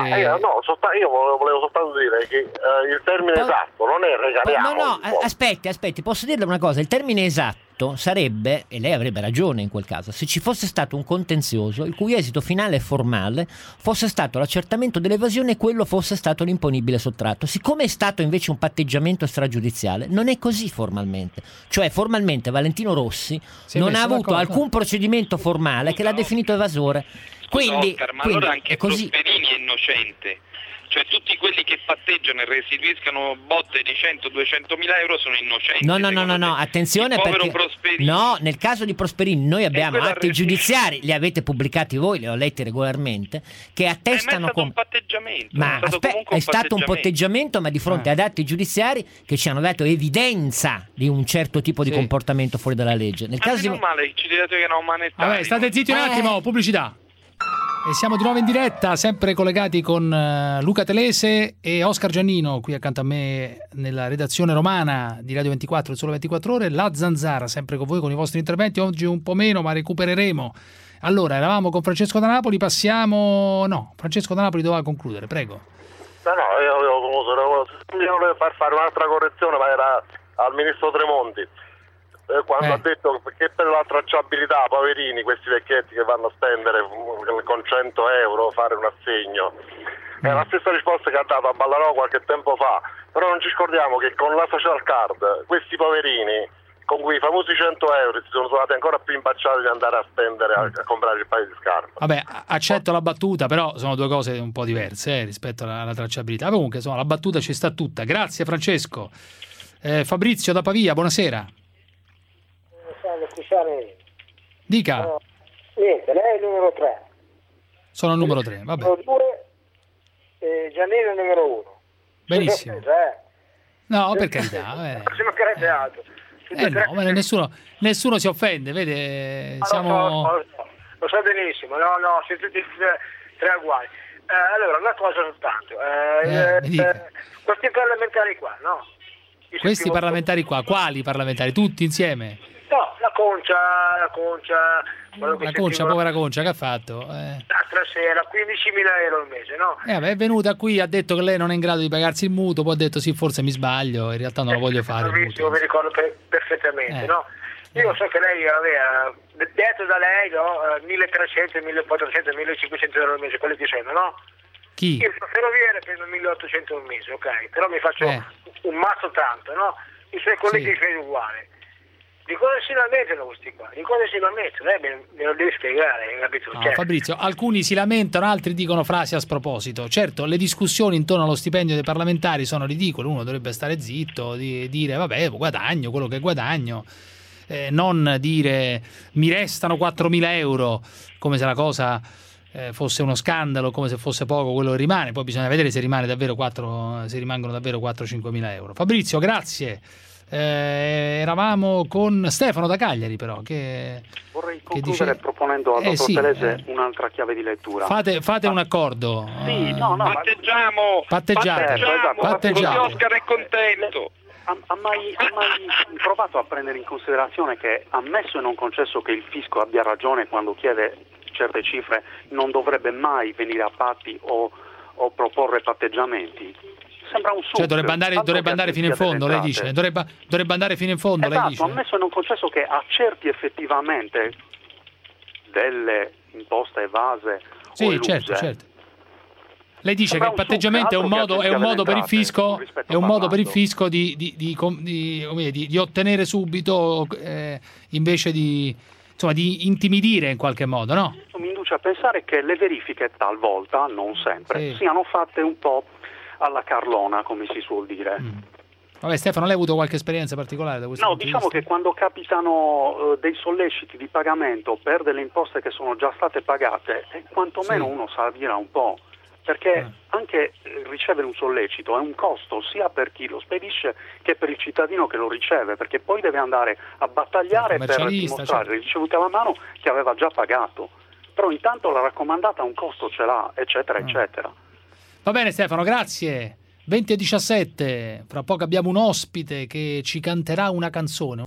Io volevo soltanto dire che il termine esatto non è regaliamo. Aspetti, posso dirle una cosa, il termine esatto sarebbe, e lei avrebbe ragione in quel caso, se ci fosse stato un contenzioso il cui esito finale e formale fosse stato l'accertamento dell'evasione e quello fosse stato l'imponibile sottratto. Siccome è stato invece un patteggiamento stragiudiziale, non è così formalmente. Cioè formalmente Valentino Rossi non ha avuto alcun procedimento formale che l'ha definito evasore. Quindi, Oscar, ma allora anche è così. Prosperini è innocente. Cioè tutti quelli che patteggiano e restituiscono botte di 100-200 mila euro sono innocenti. No, attenzione perché nel caso di Prosperini noi abbiamo atti giudiziari, li avete pubblicati voi, li ho letti regolarmente, che attestano ma è stato un patteggiamento. È stato un patteggiamento, ma di fronte ad atti giudiziari che ci hanno dato evidenza di un certo tipo di comportamento fuori dalla legge. Nel caso male, ci direte che non manettare. Vabbè, state zitti un attimo, pubblicità. E siamo di nuovo in diretta, sempre collegati con Luca Telese e Oscar Giannino, qui accanto a me nella redazione romana di Radio 24, il Sole 24 Ore. La Zanzara, sempre con voi con i vostri interventi, oggi un po' meno, ma recupereremo. Allora, eravamo con Francesco da Napoli, Francesco da Napoli doveva concludere, prego. Io volevo fare un'altra correzione, ma era al ministro Tremonti. Quando ha detto che per la tracciabilità, poverini, questi vecchietti che vanno a spendere con 100 euro fare un assegno, è la stessa risposta che ha dato a Ballarò qualche tempo fa. Però non ci scordiamo che con la social card questi poverini con cui i famosi 100 euro si sono trovati ancora più impacciati di andare a spendere a comprare il paio di scarpe. Vabbè, accetto la battuta, però sono due cose un po' diverse rispetto alla tracciabilità. Comunque insomma la battuta ci sta tutta. Grazie Francesco. Fabrizio da Pavia, buonasera. Dica. Niente, lei è il numero 3. Sono il numero 3, vabbè. Numero 2 e Giannino è il numero 1. Benissimo. No, per carità. Ci mancherebbe altro. Ma nessuno si offende, vede? Siamo... Lo so benissimo, no, siete tutti tre uguali. Allora, una cosa soltanto. Questi parlamentari qua, no? Questi parlamentari qua, quali parlamentari? Tutti insieme? No, la Concia. La Concia, povera Concia, che ha fatto? L'altra sera, 15.000 euro al mese, no? È venuta qui, ha detto che lei non è in grado di pagarsi il mutuo, poi ha detto sì, forse mi sbaglio, in realtà non lo voglio fare. Io mi ricordo perfettamente, no? Io so che lei aveva detto da lei, no? 1.300, 1.400, 1.500 euro al mese, quelli che sono, no? Chi? Io sono ferroviere, prendo 1.800 al mese, ok? Però mi faccio un mazzo tanto, no? I suoi colleghi sono uguali. Di cosa si lamentano questi qua? Di cosa si lamentano? Lei me lo deve spiegare, capito? No, Fabrizio, alcuni si lamentano, altri dicono frasi a sproposito. Certo, le discussioni intorno allo stipendio dei parlamentari sono ridicole, uno dovrebbe stare zitto, dire vabbè, guadagno quello che guadagno, non dire mi restano 4.000 euro, come se la cosa fosse uno scandalo, come se fosse poco quello che rimane. Poi bisogna vedere se rimangono davvero 4-5.000 euro. Fabrizio, grazie. Eravamo con Stefano da Cagliari, però, che vorrei concludere proponendo al dottor Telese un'altra chiave di lettura. Fate un accordo. Sì, patteggiamo. Oscar è contento. Ha mai provato a prendere in considerazione che, ammesso e non concesso che il fisco abbia ragione quando chiede certe cifre, non dovrebbe mai venire a patti o proporre patteggiamenti? Sembra un cioè dovrebbe andare fino in fondo, lei dice? Dovrebbe andare fino in fondo, esatto, lei dice? Ammesso e non concesso che accerti effettivamente delle imposte evase o eluse. Certo. Lei dice che il patteggiamento è un modo per il fisco, di ottenere subito invece di intimidire in qualche modo, no? Mi induce a pensare che le verifiche talvolta, non sempre, siano fatte un po' alla Carlona, come si suol dire. Vabbè, Stefano, lei ha avuto qualche esperienza particolare da questo punto di vista? Che quando capitano dei solleciti di pagamento per delle imposte che sono già state pagate, quantomeno uno sa dire un po', perché anche ricevere un sollecito è un costo sia per chi lo spedisce che per il cittadino che lo riceve, perché poi deve andare a battagliare per dimostrare ricevuta alla mano che aveva già pagato. Però intanto la raccomandata un costo ce l'ha, eccetera, eccetera. Va bene Stefano, grazie. 20:17, fra poco abbiamo un ospite che ci canterà una canzone.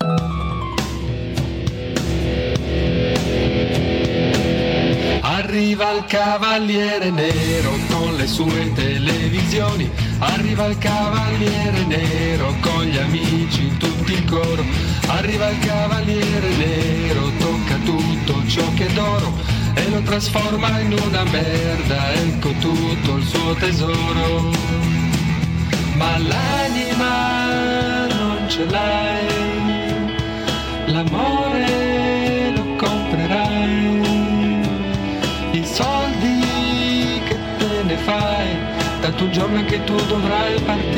Arriva il Cavaliere Nero con le sue televisioni, arriva il Cavaliere Nero con gli amici tutti in coro, arriva il Cavaliere Nero, tocca tutto ciò che è d'oro e lo trasforma in una merda, ecco tutto il suo tesoro. Ma l'anima non ce l'hai, l'amore lo comprerai, i soldi che te ne fai, tanto un giorno anche tu dovrai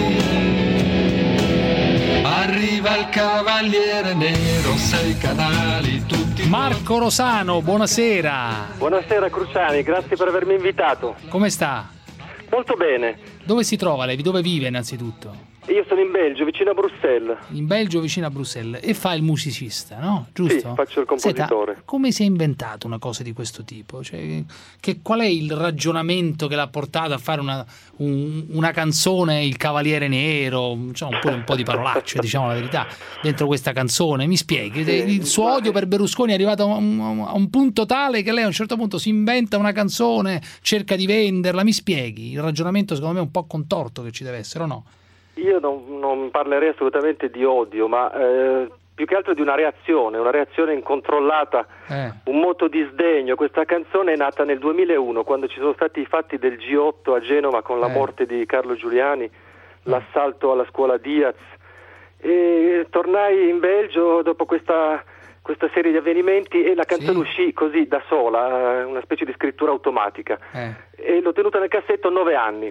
partire. Arriva il Cavaliere Nero, 6 canali, tutti. Marco Rosano, buonasera. Buonasera Cruciani, grazie per avermi invitato. Come sta? Molto bene. Dove si trova lei? Dove vive innanzitutto? Io sono in Belgio, vicino a Bruxelles. In Belgio, vicino a Bruxelles. E fa il musicista, no? Giusto? Sì, faccio il compositore. Senta, come si è inventato una cosa di questo tipo? Cioè, qual è il ragionamento che l'ha portato a fare una canzone, Il Cavaliere Nero? Diciamo un po' di parolacce, diciamo la verità, dentro questa canzone. Mi spieghi? Il suo odio per Berlusconi è arrivato a un punto tale che lei a un certo punto si inventa una canzone, cerca di venderla. Mi spieghi? Il ragionamento secondo me è un po' contorto che ci deve essere, o no? Io non parlerei assolutamente di odio, ma più che altro di una reazione incontrollata, un moto di sdegno. Questa canzone è nata nel 2001, quando ci sono stati i fatti del G8 a Genova con la morte di Carlo Giuliani, l'assalto alla scuola Diaz, e tornai in Belgio dopo questa serie di avvenimenti e la canzone uscì così da sola, una specie di scrittura automatica, e l'ho tenuta nel cassetto 9 anni.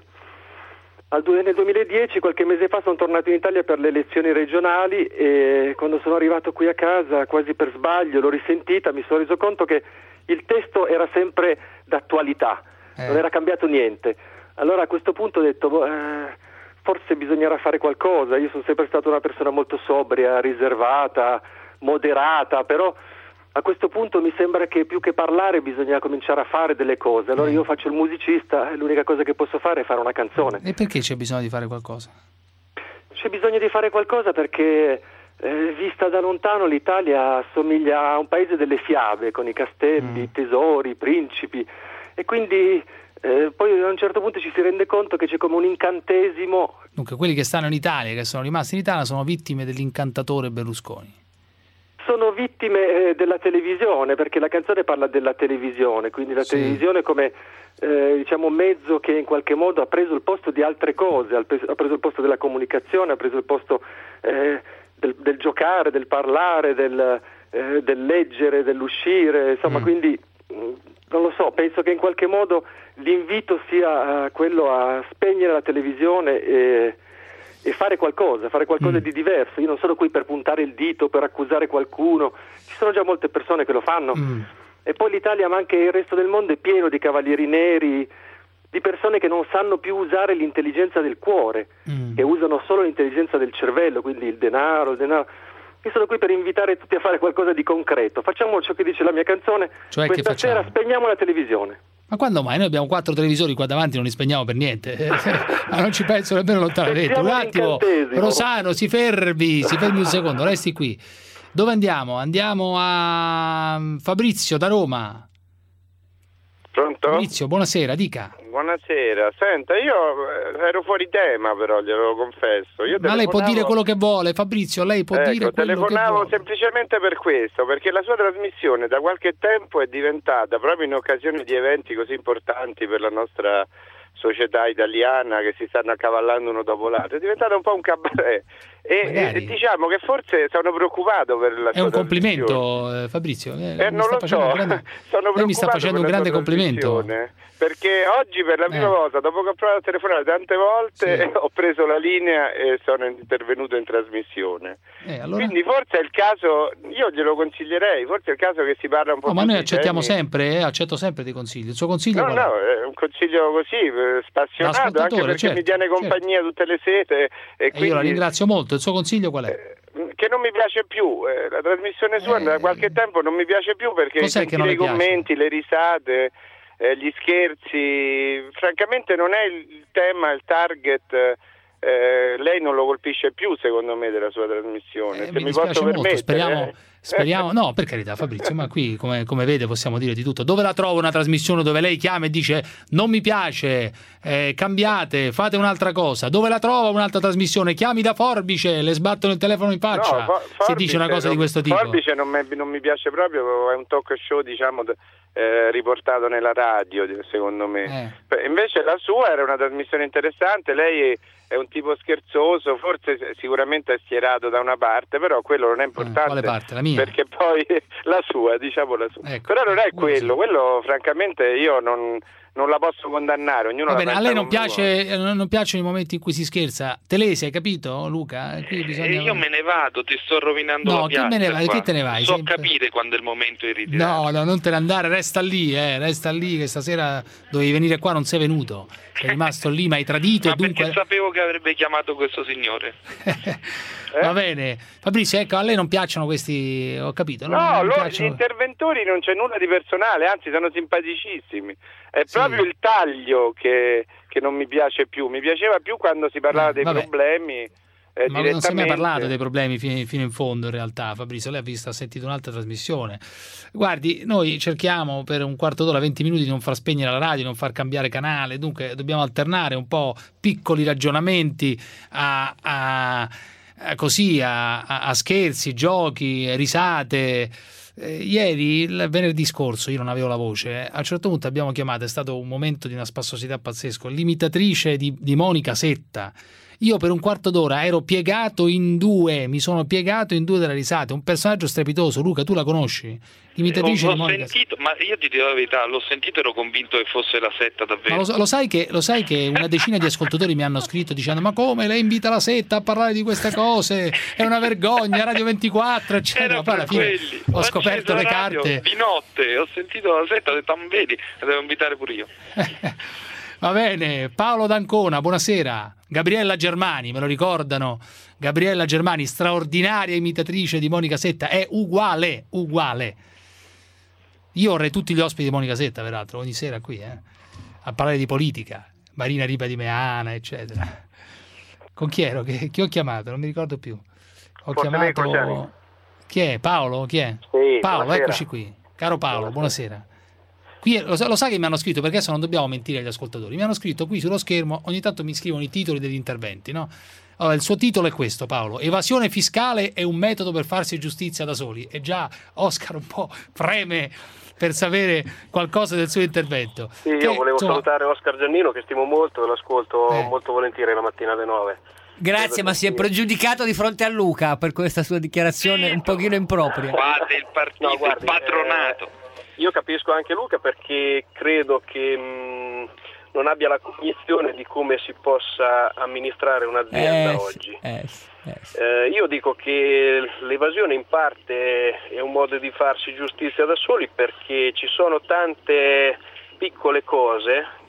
Nel 2010, qualche mese fa, sono tornato in Italia per le elezioni regionali e quando sono arrivato qui a casa, quasi per sbaglio, l'ho risentita, mi sono reso conto che il testo era sempre d'attualità, non era cambiato niente. Allora a questo punto ho detto, forse bisognerà fare qualcosa. Io sono sempre stata una persona molto sobria, riservata, moderata, però a questo punto mi sembra che più che parlare bisogna cominciare a fare delle cose. Allora io faccio il musicista e l'unica cosa che posso fare è fare una canzone. E perché c'è bisogno di fare qualcosa? C'è bisogno di fare qualcosa perché vista da lontano l'Italia assomiglia a un paese delle fiabe, con i castelli, i tesori, i principi, e quindi poi a un certo punto ci si rende conto che c'è come un incantesimo. Dunque quelli che stanno in Italia, che sono rimasti in Italia, sono vittime dell'incantatore Berlusconi. Sono vittime della televisione, perché la canzone parla della televisione, quindi la televisione come mezzo che in qualche modo ha preso il posto di altre cose, ha preso il posto della comunicazione, ha preso il posto del giocare, del parlare, del leggere, dell'uscire, insomma, quindi non lo so, penso che in qualche modo l'invito sia quello a spegnere la televisione e fare qualcosa di diverso. Io non sono qui per puntare il dito, per accusare qualcuno, ci sono già molte persone che lo fanno, e poi l'Italia, ma anche il resto del mondo, è pieno di cavalieri neri, di persone che non sanno più usare l'intelligenza del cuore, che usano solo l'intelligenza del cervello, quindi il denaro. Io sono qui per invitare tutti a fare qualcosa di concreto. Facciamo ciò che dice la mia canzone, cioè, questa sera spegniamo la televisione. Ma quando mai? Noi abbiamo 4 televisori qua davanti, non li spegniamo per niente. Ma non ci penso nemmeno lontanamente. Un attimo, Rosano, si fermi un secondo, resti qui. Dove andiamo? Andiamo a Fabrizio da Roma. Pronto? Fabrizio, buonasera, dica. Buonasera, senta, io ero fuori tema, però glielo confesso. Ma lei può dire quello che vuole, Fabrizio, lei può dire quello che vuole. Telefonavo semplicemente per questo, perché la sua trasmissione da qualche tempo è diventata, proprio in occasione di eventi così importanti per la nostra società italiana che si stanno accavallando uno dopo l'altro, è diventata un po' un cabaret e diciamo che forse sono preoccupato per la sua È un complimento, Fabrizio. Non lo so, sono preoccupato. Lei mi sta facendo un grande complimento. Perché oggi per la prima volta, dopo che ho provato a telefonare tante volte, ho preso la linea e sono intervenuto in trasmissione. Allora... Quindi forse è il caso, io glielo consiglierei, forse è il caso che si parla un po' più. Ma noi accettiamo sempre, accetto sempre dei consigli. Il suo consiglio No, è un consiglio così, spassionato, anche perché mi tiene compagnia tutte le sere. E quindi... io la ringrazio molto. Il suo consiglio qual è? Che non mi piace più, la trasmissione sua da qualche tempo non mi piace più perché sentire i commenti, le risate, gli scherzi, francamente non è il tema, il target, lei non lo colpisce più secondo me della sua trasmissione, se mi posso permettere. Speriamo, no, per carità Fabrizio, ma qui come vede possiamo dire di tutto. Dove la trovo una trasmissione dove lei chiama e dice non mi piace, cambiate, fate un'altra cosa? Dove la trova un'altra trasmissione? Chiami da Forbice, le sbattono il telefono in faccia, si dice una cosa di questo tipo. Forbice non mi piace proprio, è un talk show diciamo riportato nella radio secondo me. Invece la sua era una trasmissione interessante, lei è un tipo scherzoso, forse sicuramente è schierato da una parte, però quello non è importante. Quale parte? La mia? Perché poi la sua, diciamo la sua. Ecco, però non è quello francamente io non la posso condannare, ognuno. Va bene, a lei non piacciono i momenti in cui si scherza. Telesi, hai capito Luca? Qui io me ne vado, ti sto rovinando la piazza. Che te ne vai? So capire quando è il momento di ritirare. No, non te ne andare, resta lì che stasera dovevi venire qua, non sei venuto. Sei rimasto lì, ma hai tradito. Ma dunque... perché sapevo che avrebbe chiamato questo signore. Va bene, Fabrizio, ecco, a lei non piacciono questi, ho capito. Gli interventori non c'è nulla di personale, anzi sono simpaticissimi. È proprio il taglio che non mi piace più. Mi piaceva più quando si parlava dei problemi. Ma non si è mai parlato dei problemi fino in fondo in realtà, Fabrizio, lei ha sentito un'altra trasmissione. Guardi, noi cerchiamo per un quarto d'ora, 20 minuti di non far spegnere la radio, non far cambiare canale, dunque dobbiamo alternare un po' piccoli ragionamenti a scherzi, giochi, risate. Ieri, il venerdì scorso, io non avevo la voce, a un certo punto abbiamo chiamato, è stato un momento di una spassosità pazzesco, l'imitatrice di Monica Setta. Io per un quarto d'ora ero piegato in due, mi sono piegato in due delle risate, un personaggio strepitoso. Luca, tu la conosci? L'imitatrice di Monica Setta. Ma io ti dico la verità, l'ho sentito, ero convinto che fosse la Setta davvero. Ma lo sai che una decina di ascoltatori mi hanno scritto dicendo ma come lei invita la Setta a parlare di queste cose? È una vergogna, Radio 24 eccetera. Poi alla fine ho scoperto le carte. Di notte ho sentito la Setta, ho detto ma vedi, la devo invitare pure io. Va bene, Paolo D'Ancona, buonasera. Gabriella Germani, me lo ricordano? Gabriella Germani, straordinaria imitatrice di Monica Setta, è uguale. Io vorrei tutti gli ospiti di Monica Setta, peraltro, ogni sera qui, a parlare di politica, Marina Ripa di Meana, eccetera. Con chi ero? Chi ho chiamato? Non mi ricordo più. Ho chiamato... Chi è? Paolo? Chi è? Sì, Paolo, buonasera. Eccoci qui. Caro Paolo, buonasera. Qui lo sai che mi hanno scritto, perché adesso non dobbiamo mentire agli ascoltatori, mi hanno scritto qui sullo schermo, ogni tanto mi scrivono i titoli degli interventi, no? Allora, il suo titolo è questo, Paolo: evasione fiscale è un metodo per farsi giustizia da soli. E già Oscar un po' preme per sapere qualcosa del suo intervento. Sì, io volevo salutare Oscar Giannino, che stimo molto, lo ascolto molto volentieri la mattina alle 9. Grazie, ma si è pregiudicato di fronte a Luca per questa sua dichiarazione un pochino impropria. Guarda il partito, il patronato. Io capisco anche Luca, perché credo che non abbia la cognizione di come si possa amministrare un'azienda oggi. Io dico che l'evasione in parte è un modo di farsi giustizia da soli, perché ci sono tante piccole cose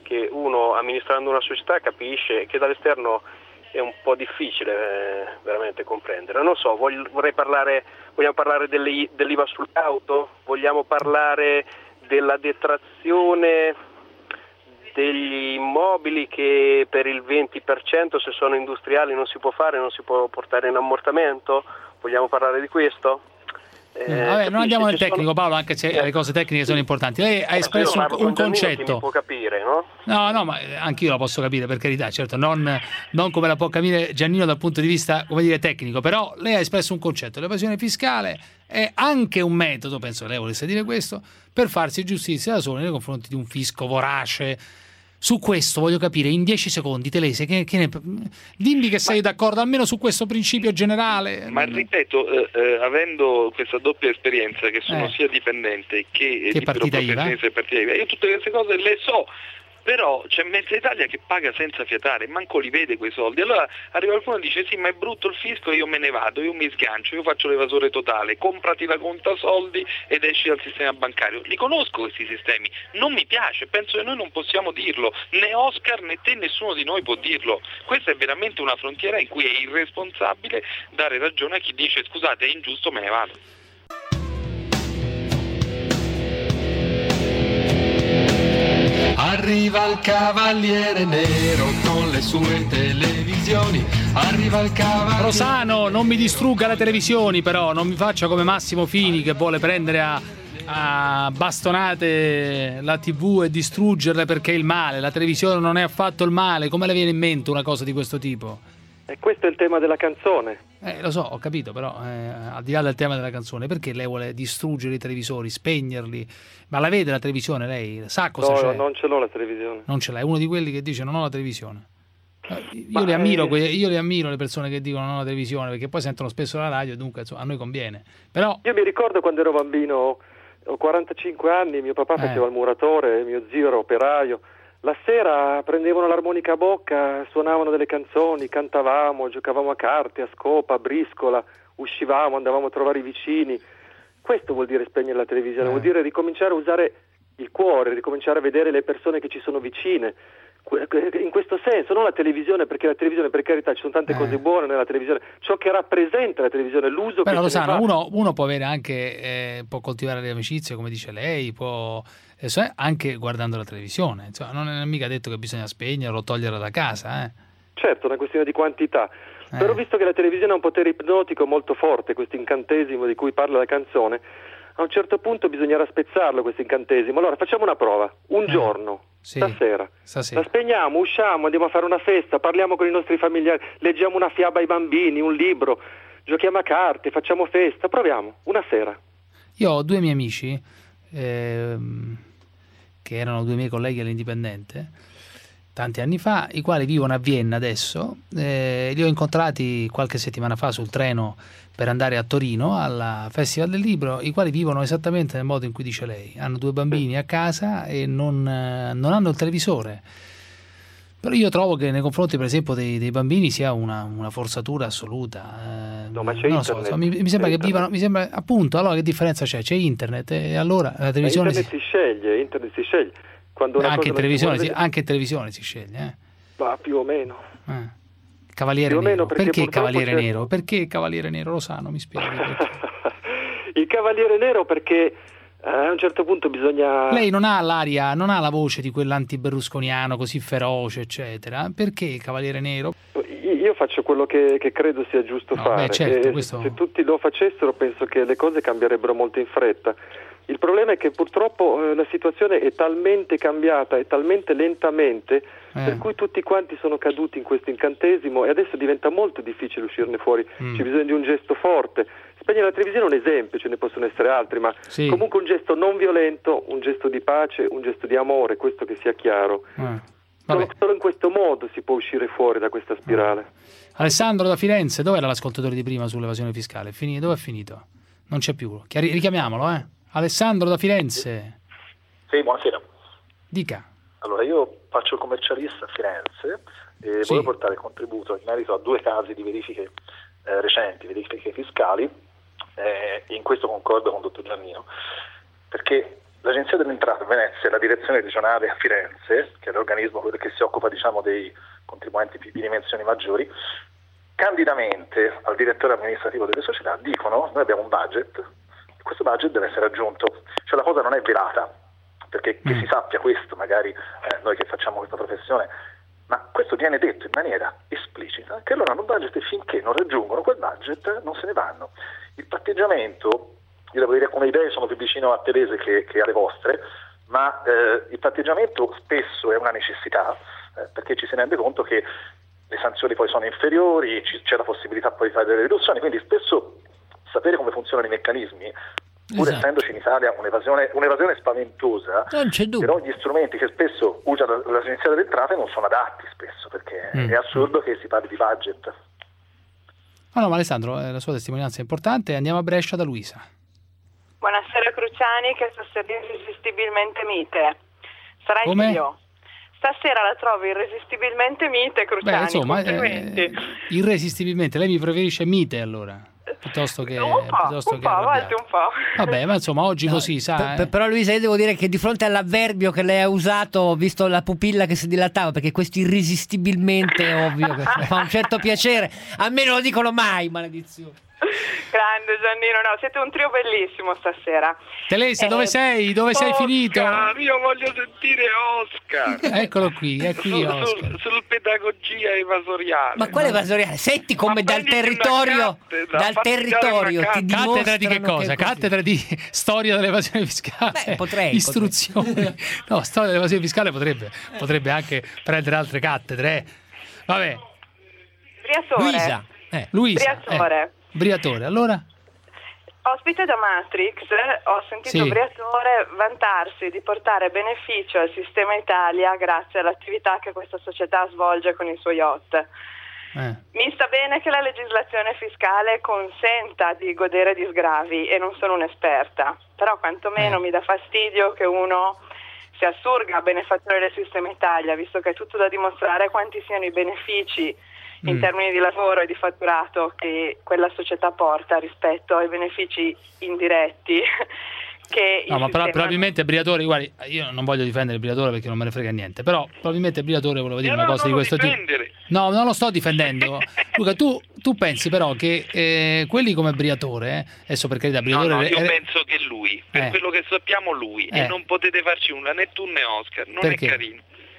che uno amministrando una società capisce, che dall'esterno è un po' difficile veramente comprendere. Non so, vogliamo parlare dell'IVA sulle auto? Vogliamo parlare della detrazione degli immobili che per il 20% se sono industriali non si può fare, non si può portare in ammortamento? Vogliamo parlare di questo? Vabbè, non andiamo nel tecnico, Paolo, anche se le cose tecniche sono importanti. Lei ha espresso un concetto. Mi può capire, no? No, ma anch'io la posso capire, per carità, certo, non come la può capire Giannino dal punto di vista, come dire, tecnico, però lei ha espresso un concetto. L'evasione fiscale è anche un metodo, penso lei volesse dire questo, per farsi giustizia da soli nei confronti di un fisco vorace. Su questo voglio capire in 10 secondi, Telese, dimmi che sei d'accordo almeno su questo principio generale. Ma ripeto, avendo questa doppia esperienza, che sono sia dipendente che partita IVA, io tutte queste cose le so. Però c'è Mezza Italia che paga senza fiatare, manco li vede quei soldi. Allora arriva qualcuno e dice sì, ma è brutto il fisco, io me ne vado, io mi sgancio, io faccio l'evasore totale, comprati la conta soldi ed esci dal sistema bancario. Li conosco questi sistemi, non mi piace, penso che noi non possiamo dirlo, né Oscar né te, nessuno di noi può dirlo. Questa è veramente una frontiera in cui è irresponsabile dare ragione a chi dice scusate, è ingiusto, me ne vado. Arriva il Cavaliere Nero con le sue televisioni. Arriva il Cavaliere. Rosano, non mi distrugga le televisioni, però non mi faccia come Massimo Fini che vuole prendere a bastonate la TV e distruggerle perché è il male. La televisione non è affatto il male. Come le viene in mente una cosa di questo tipo? E questo è il tema della canzone. Lo so, ho capito, però al di là del tema della canzone, perché lei vuole distruggere i televisori, spegnerli? Ma la vede la televisione lei? Sa cosa c'è? No, non ce l'ho la televisione. Non ce l'ha, è uno di quelli che dice non ho la televisione. Io le ammiro le persone che dicono non ho la televisione, perché poi sentono spesso la radio e dunque insomma, a noi conviene. Però io mi ricordo quando ero bambino, ho 45 anni, mio papà faceva il muratore, mio zio era operaio. La sera prendevano l'armonica a bocca, suonavano delle canzoni, cantavamo, giocavamo a carte, a scopa, a briscola, uscivamo, andavamo a trovare i vicini. Questo vuol dire spegnere la televisione, vuol dire ricominciare a usare il cuore, ricominciare a vedere le persone che ci sono vicine. In questo senso, non la televisione, perché la televisione, per carità, ci sono tante cose buone nella televisione, ciò che rappresenta la televisione, l'uso però che se ne fa. Uno può avere anche, può coltivare le amicizie, come dice lei, può anche guardando la televisione, insomma, non è mica detto che bisogna spegnerla o toglierla da casa. Certo, è una questione di quantità. Però visto che la televisione ha un potere ipnotico molto forte, questo incantesimo di cui parla la canzone, a un certo punto bisognerà spezzarlo questo incantesimo. Allora facciamo una prova, un giorno, stasera, la spegniamo, usciamo, andiamo a fare una festa, parliamo con i nostri familiari, leggiamo una fiaba ai bambini, un libro, giochiamo a carte, facciamo festa, proviamo, una sera. Io ho due miei amici che erano due miei colleghi all'Indipendente tanti anni fa, i quali vivono a Vienna adesso. Li ho incontrati qualche settimana fa sul treno per andare a Torino al Festival del Libro, i quali vivono esattamente nel modo in cui dice lei, hanno due bambini a casa e non hanno il televisore. Però io trovo che nei confronti per esempio dei bambini sia una forzatura assoluta. No, ma c'è non internet. So, mi sembra che vivano, appunto, allora che differenza c'è? C'è internet e allora la televisione internet si sceglie. Quando una anche in televisione si sceglie. Ma più o meno. Cavaliere Nero. Perché Cavaliere Nero? Perché Cavaliere Nero? Rosano, mi spieghi. Il Cavaliere Nero perché a un certo punto bisogna... Lei non ha l'aria, non ha la voce di quell'anti-berlusconiano così feroce, eccetera. Perché il Cavaliere Nero? Io faccio quello che credo sia giusto fare. Certo, se tutti lo facessero penso che le cose cambierebbero molto in fretta. Il problema è che purtroppo la situazione è talmente cambiata e talmente lentamente per cui tutti quanti sono caduti in questo incantesimo e adesso diventa molto difficile uscirne fuori. C'è bisogno di un gesto forte. Spegnere la televisione è un esempio, ce ne possono essere altri, ma comunque un gesto non violento, un gesto di pace, un gesto di amore, questo che sia chiaro. Solo in questo modo si può uscire fuori da questa spirale. Alessandro da Firenze, dov'era l'ascoltatore di prima sull'evasione fiscale? Dove è finito? Non c'è più. Richiamiamolo, Alessandro da Firenze. Sì, buonasera. Dica. Allora, io faccio il commercialista a Firenze e voglio portare contributo in merito a 2 casi di verifiche recenti, verifiche fiscali, e in questo concordo con il dottor Giannino, perché l'Agenzia delle Entrate a Venezia e la direzione regionale a Firenze, che è l'organismo che si occupa dei contribuenti di dimensioni maggiori, candidamente al direttore amministrativo delle società dicono: noi abbiamo un budget, questo budget deve essere aggiunto. Cioè la cosa non è velata, perché che si sappia questo, magari noi che facciamo questa professione, ma questo viene detto in maniera esplicita, che loro hanno un budget e finché non raggiungono quel budget non se ne vanno. Il patteggiamento, io devo dire, come idee sono più vicino a Telese che alle vostre, ma il patteggiamento spesso è una necessità, perché ci si rende conto che le sanzioni poi sono inferiori, c'è la possibilità poi di fare delle riduzioni, quindi spesso sapere come funzionano i meccanismi, pur essendoci in Italia un'evasione spaventosa, però gli strumenti che spesso usa l'Agenzia delle Entrate non sono adatti spesso, perché è assurdo che si parli di budget. No, ma Alessandro, la sua testimonianza è importante. Andiamo a Brescia da Luisa. Buonasera Cruciani, che stasera irresistibilmente mite. Sarai Come? io. Stasera la trovo irresistibilmente mite, Cruciani. Beh, insomma, complimenti. Irresistibilmente. Lei mi preferisce mite allora? Piuttosto che un po', a volte un po'. Vabbè, ma insomma oggi così, sa. Però Luisa, io devo dire che di fronte all'avverbio che lei ha usato, ho visto la pupilla che si dilatava, perché questo irresistibilmente è ovvio che fa un certo piacere. A me non lo dicono mai, maledizione. Grande Giannino, no, siete un trio bellissimo stasera. Telesa, dove sei? Dove sei finito? Io voglio sentire Oscar. Eccolo qui, è qui Oscar. Sul pedagogia evasoriale. Ma quale evasoriale? Senti come dal territorio ti dimostrano. Cattedra di che cosa? Cattedra di storia dell'evasione fiscale. Beh, potrei. Istruzioni. No, storia dell'evasione fiscale potrebbe anche prendere altre cattedre. Vabbè. Briatore. Luisa. Briatore. Allora? Ospite da Matrix, ho sentito Briatore vantarsi di portare beneficio al sistema Italia grazie all'attività che questa società svolge con i suoi yacht. Mi sta bene che la legislazione fiscale consenta di godere di sgravi e non sono un'esperta, però quantomeno mi dà fastidio che uno si assurga a benefattore del sistema Italia, visto che è tutto da dimostrare quanti siano i benefici in termini di lavoro e di fatturato che quella società porta rispetto ai benefici indiretti che no, ma probabilmente Briatore, guardi, io non voglio difendere Briatore perché non me ne frega niente, però probabilmente Briatore voleva dire una cosa di questo tipo. No, non lo sto difendendo. Luca, tu pensi però che quelli come Briatore, adesso per carità, Briatore... No, io penso che lui, per quello che sappiamo lui, e non potete farci nulla, né tu né Oscar, non è carino.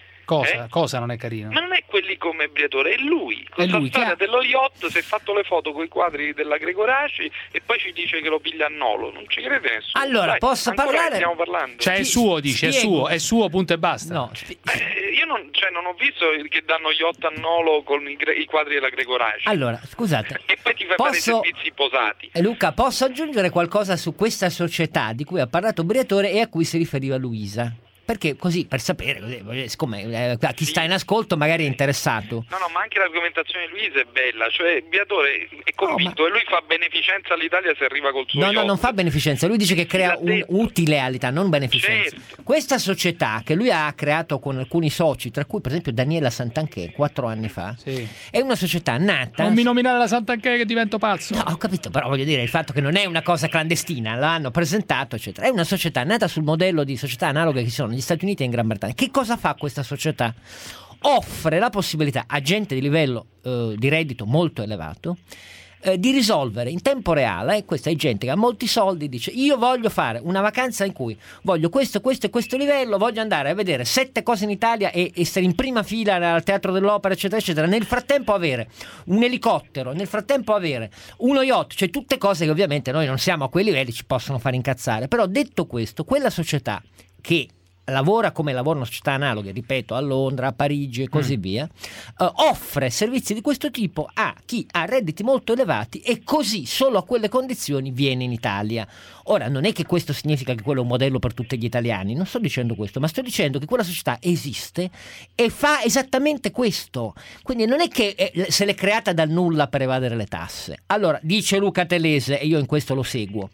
Cosa non è carino? Ma non è quelli come Briatore, è lui. Questa storia dello yacht, si è fatto le foto con i quadri della Gregoraci e poi ci dice che lo piglia a Nolo. Non ci crede nessuno. Allora, posso parlare? Stiamo parlando. Cioè è suo, dice, è suo, punto e basta. No. Io non ho visto che danno yacht a Nolo con i quadri della Gregoraci. Allora, scusate. E poi ti fai fare i servizi posati. Luca, posso aggiungere qualcosa su questa società di cui ha parlato Briatore e a cui si riferiva Luisa? Perché così, per sapere, siccome chi sta in ascolto magari è interessato. No, ma anche l'argomentazione di Luisa è bella, cioè Briatore è convinto e lui fa beneficenza all'Italia se arriva col suo yacht. No, non fa beneficenza, lui dice che crea un utile all'Italia, non beneficenza. Certo. Questa società che lui ha creato con alcuni soci, tra cui per esempio Daniela Santanchè 4 anni fa, è una società nata... Non mi nominare la Santanchè che divento pazzo. No, ho capito, però voglio dire il fatto che non è una cosa clandestina, l'hanno presentato, eccetera. È una società nata sul modello di società analoghe che ci sono negli Stati Uniti e in Gran Bretagna. Che cosa fa questa società? Offre la possibilità a gente di livello di reddito molto elevato di risolvere in tempo reale, e questa è gente che ha molti soldi, dice io voglio fare una vacanza in cui voglio questo e questo livello, voglio andare a vedere 7 cose in Italia e essere in prima fila al Teatro dell'Opera eccetera eccetera, nel frattempo avere un elicottero, nel frattempo avere uno yacht, cioè tutte cose che ovviamente noi non siamo a quei livelli, ci possono fare incazzare. Però detto questo, quella società che lavora come lavorano società analoghe, ripeto, a Londra, a Parigi e così via, offre servizi di questo tipo a chi ha redditi molto elevati e così solo a quelle condizioni viene in Italia. Ora, non è che questo significa che quello è un modello per tutti gli italiani, non sto dicendo questo, ma sto dicendo che quella società esiste e fa esattamente questo. Quindi non è che se l'è creata dal nulla per evadere le tasse. Allora, dice Luca Telese, e io in questo lo seguo,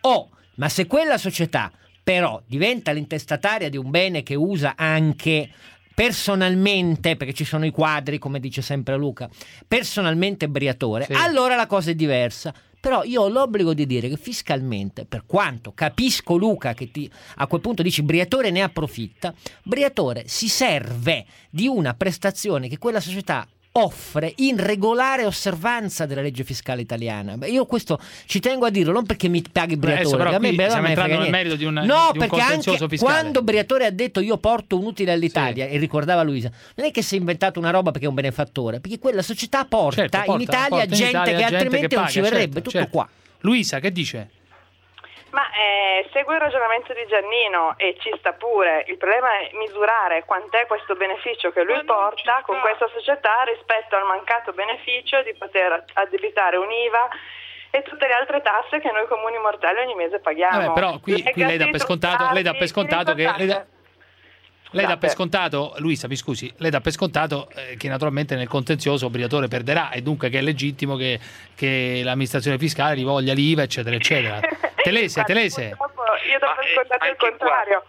ma se quella società però diventa l'intestataria di un bene che usa anche personalmente, perché ci sono i quadri, come dice sempre Luca, personalmente Briatore, allora la cosa è diversa. Però io ho l'obbligo di dire che fiscalmente, per quanto capisco Luca che a quel punto dici Briatore ne approfitta, Briatore si serve di una prestazione che quella società offre in regolare osservanza della legge fiscale italiana. Io questo ci tengo a dirlo, non perché mi paghi Briatore, però a me stiamo entrando nel merito di un perché anche fiscale. Quando Briatore ha detto io porto un utile all'Italia, e ricordava Luisa, non è che si è inventato una roba perché è un benefattore, perché quella società porta in Italia gente che altrimenti non ci verrebbe, tutto qua. Luisa, che dice? Ma segue il ragionamento di Giannino e ci sta pure. Il problema è misurare quant'è questo beneficio che lui porta con questa società rispetto al mancato beneficio di poter addebitare un'IVA e tutte le altre tasse che noi comuni mortali ogni mese paghiamo. Però qui lei dà per scontato che lei dà per scontato, Luisa, mi scusi, lei dà per scontato che naturalmente nel contenzioso Briatore perderà e dunque che è legittimo che l'amministrazione fiscale rivoglia l'IVA, eccetera, eccetera. Telese. Io do per scontato il contrario.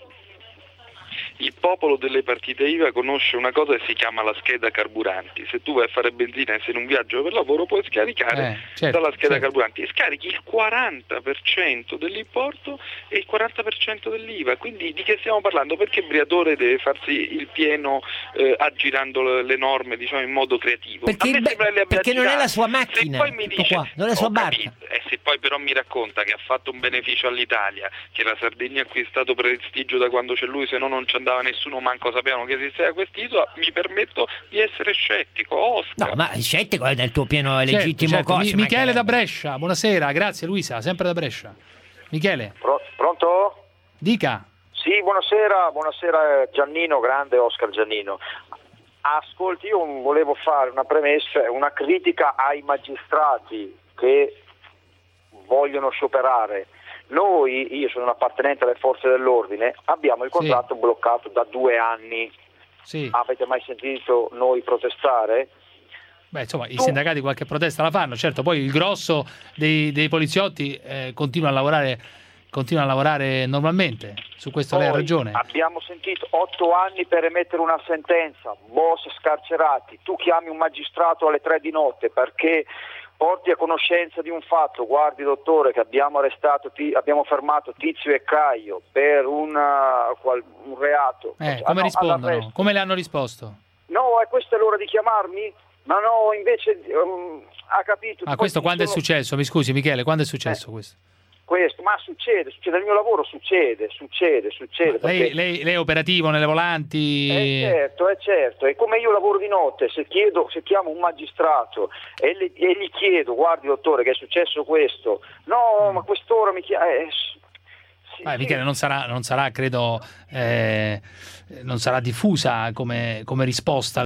Il popolo delle partite IVA conosce una cosa che si chiama la scheda carburanti. Se tu vai a fare benzina e sei in un viaggio per lavoro puoi scaricare dalla scheda carburanti e scarichi il 40% dell'importo e il 40% dell'IVA. Quindi di che stiamo parlando? Perché Briatore deve farsi il pieno aggirando le norme, diciamo, in modo creativo? Perché non è la sua macchina, poi mi dice, non è la sua barca. Se poi però mi racconta che ha fatto un beneficio all'Italia, che la Sardegna ha acquistato prestigio da quando c'è lui, se no non ci andava nessuno, manco sapevano che esisteva quest'isola, mi permetto di essere scettico. Oscar. No, ma scettico è nel tuo pieno legittimo corso. Michele da Brescia, buonasera, grazie Luisa, sempre da Brescia. Michele. Pronto? Dica. Sì, buonasera Giannino, grande Oscar Giannino. Ascolti, io volevo fare una premessa, una critica ai magistrati che vogliono scioperare. Io sono un appartenente alle forze dell'ordine, abbiamo il contratto bloccato da 2 anni. Avete mai sentito noi protestare? Beh, insomma, i sindacati qualche protesta la fanno, certo, poi il grosso dei poliziotti continua a lavorare normalmente, su questo lei ha ragione. Abbiamo sentito 8 anni per emettere una sentenza, boss scarcerati, tu chiami un magistrato alle 3 di notte perché porti a conoscenza di un fatto, guardi dottore che abbiamo fermato Tizio e Caio per un reato. Come rispondono? Come le hanno risposto? No, questa è l'ora di chiamarmi? Ma no, invece ha capito. Questo quando è successo? Mi scusi Michele, quando è successo questo? Ma succede, nel mio lavoro succede. Lei è operativo nelle volanti? Certo, e come io lavoro di notte, se chiamo un magistrato e gli chiedo, guardi dottore che è successo questo, no, ma quest'ora mi chiama... Michele, non sarà credo, non sarà diffusa come risposta.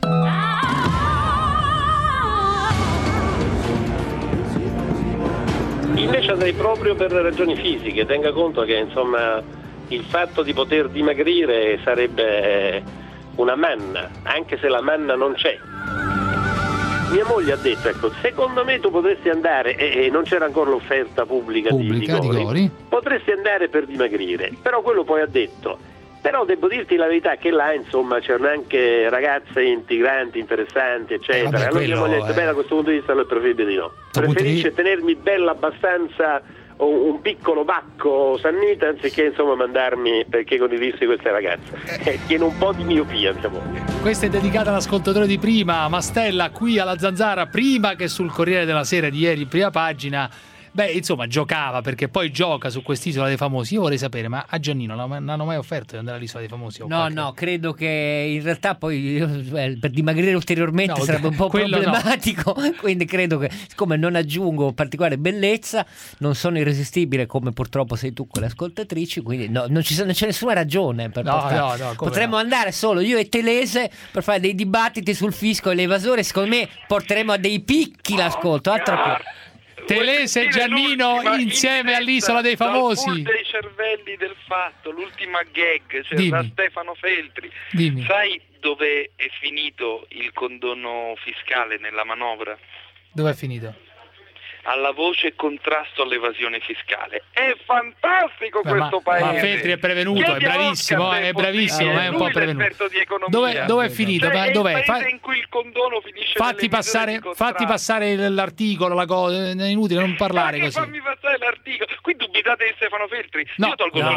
Invece andrei proprio per le ragioni fisiche, tenga conto che insomma il fatto di poter dimagrire sarebbe una manna, anche se la manna non c'è. Mia moglie ha detto, ecco, secondo me tu potresti andare, e non c'era ancora l'offerta pubblica di Gori, potresti andare per dimagrire, però quello poi ha detto, però devo dirti la verità che là insomma c'erano anche ragazze integranti, interessanti, eccetera. Allora mia moglie ha detto, da questo punto di vista è preferibile di no. Preferisce tenermi bella abbastanza un piccolo bacco sannita anziché insomma mandarmi perché condivissi queste ragazze. Tiene un po' di miopia mia moglie. Questa è dedicata all'ascoltatore di prima, Mastella, qui alla Zanzara, prima che sul Corriere della Sera di ieri, prima pagina. Beh, insomma, giocava, perché poi gioca su quest'isola dei famosi. Io vorrei sapere, ma a Giannino non hanno mai offerto di andare all'isola dei famosi? No, credo che in realtà poi per dimagrire ulteriormente sarebbe un po' problematico, quindi credo che, siccome non aggiungo particolare bellezza, non sono irresistibile come purtroppo sei tu con le ascoltatrici, quindi non c'è nessuna ragione per portare. Potremmo andare solo io e Telese per fare dei dibattiti sul fisco e l'evasore, secondo me porteremo a dei picchi l'ascolto, altro che... Telese e Giannino insieme all'isola dei famosi. Dei cervelli del fatto, l'ultima gag, da Stefano Feltri. Dimmi. Sai dove è finito il condono fiscale nella manovra? Dove è finito? alla voce contrasto all'evasione fiscale. È fantastico questo paese. Ma Feltri è prevenuto, è bravissimo, è un po' prevenuto. Dove è finito? Cioè, dov'è? È il paese in cui il condono finisce. Fatti passare l'articolo, la cosa, è inutile non parlare così. Fammi passare l'articolo. Qui dubitate di Stefano Feltri? No, io tolgo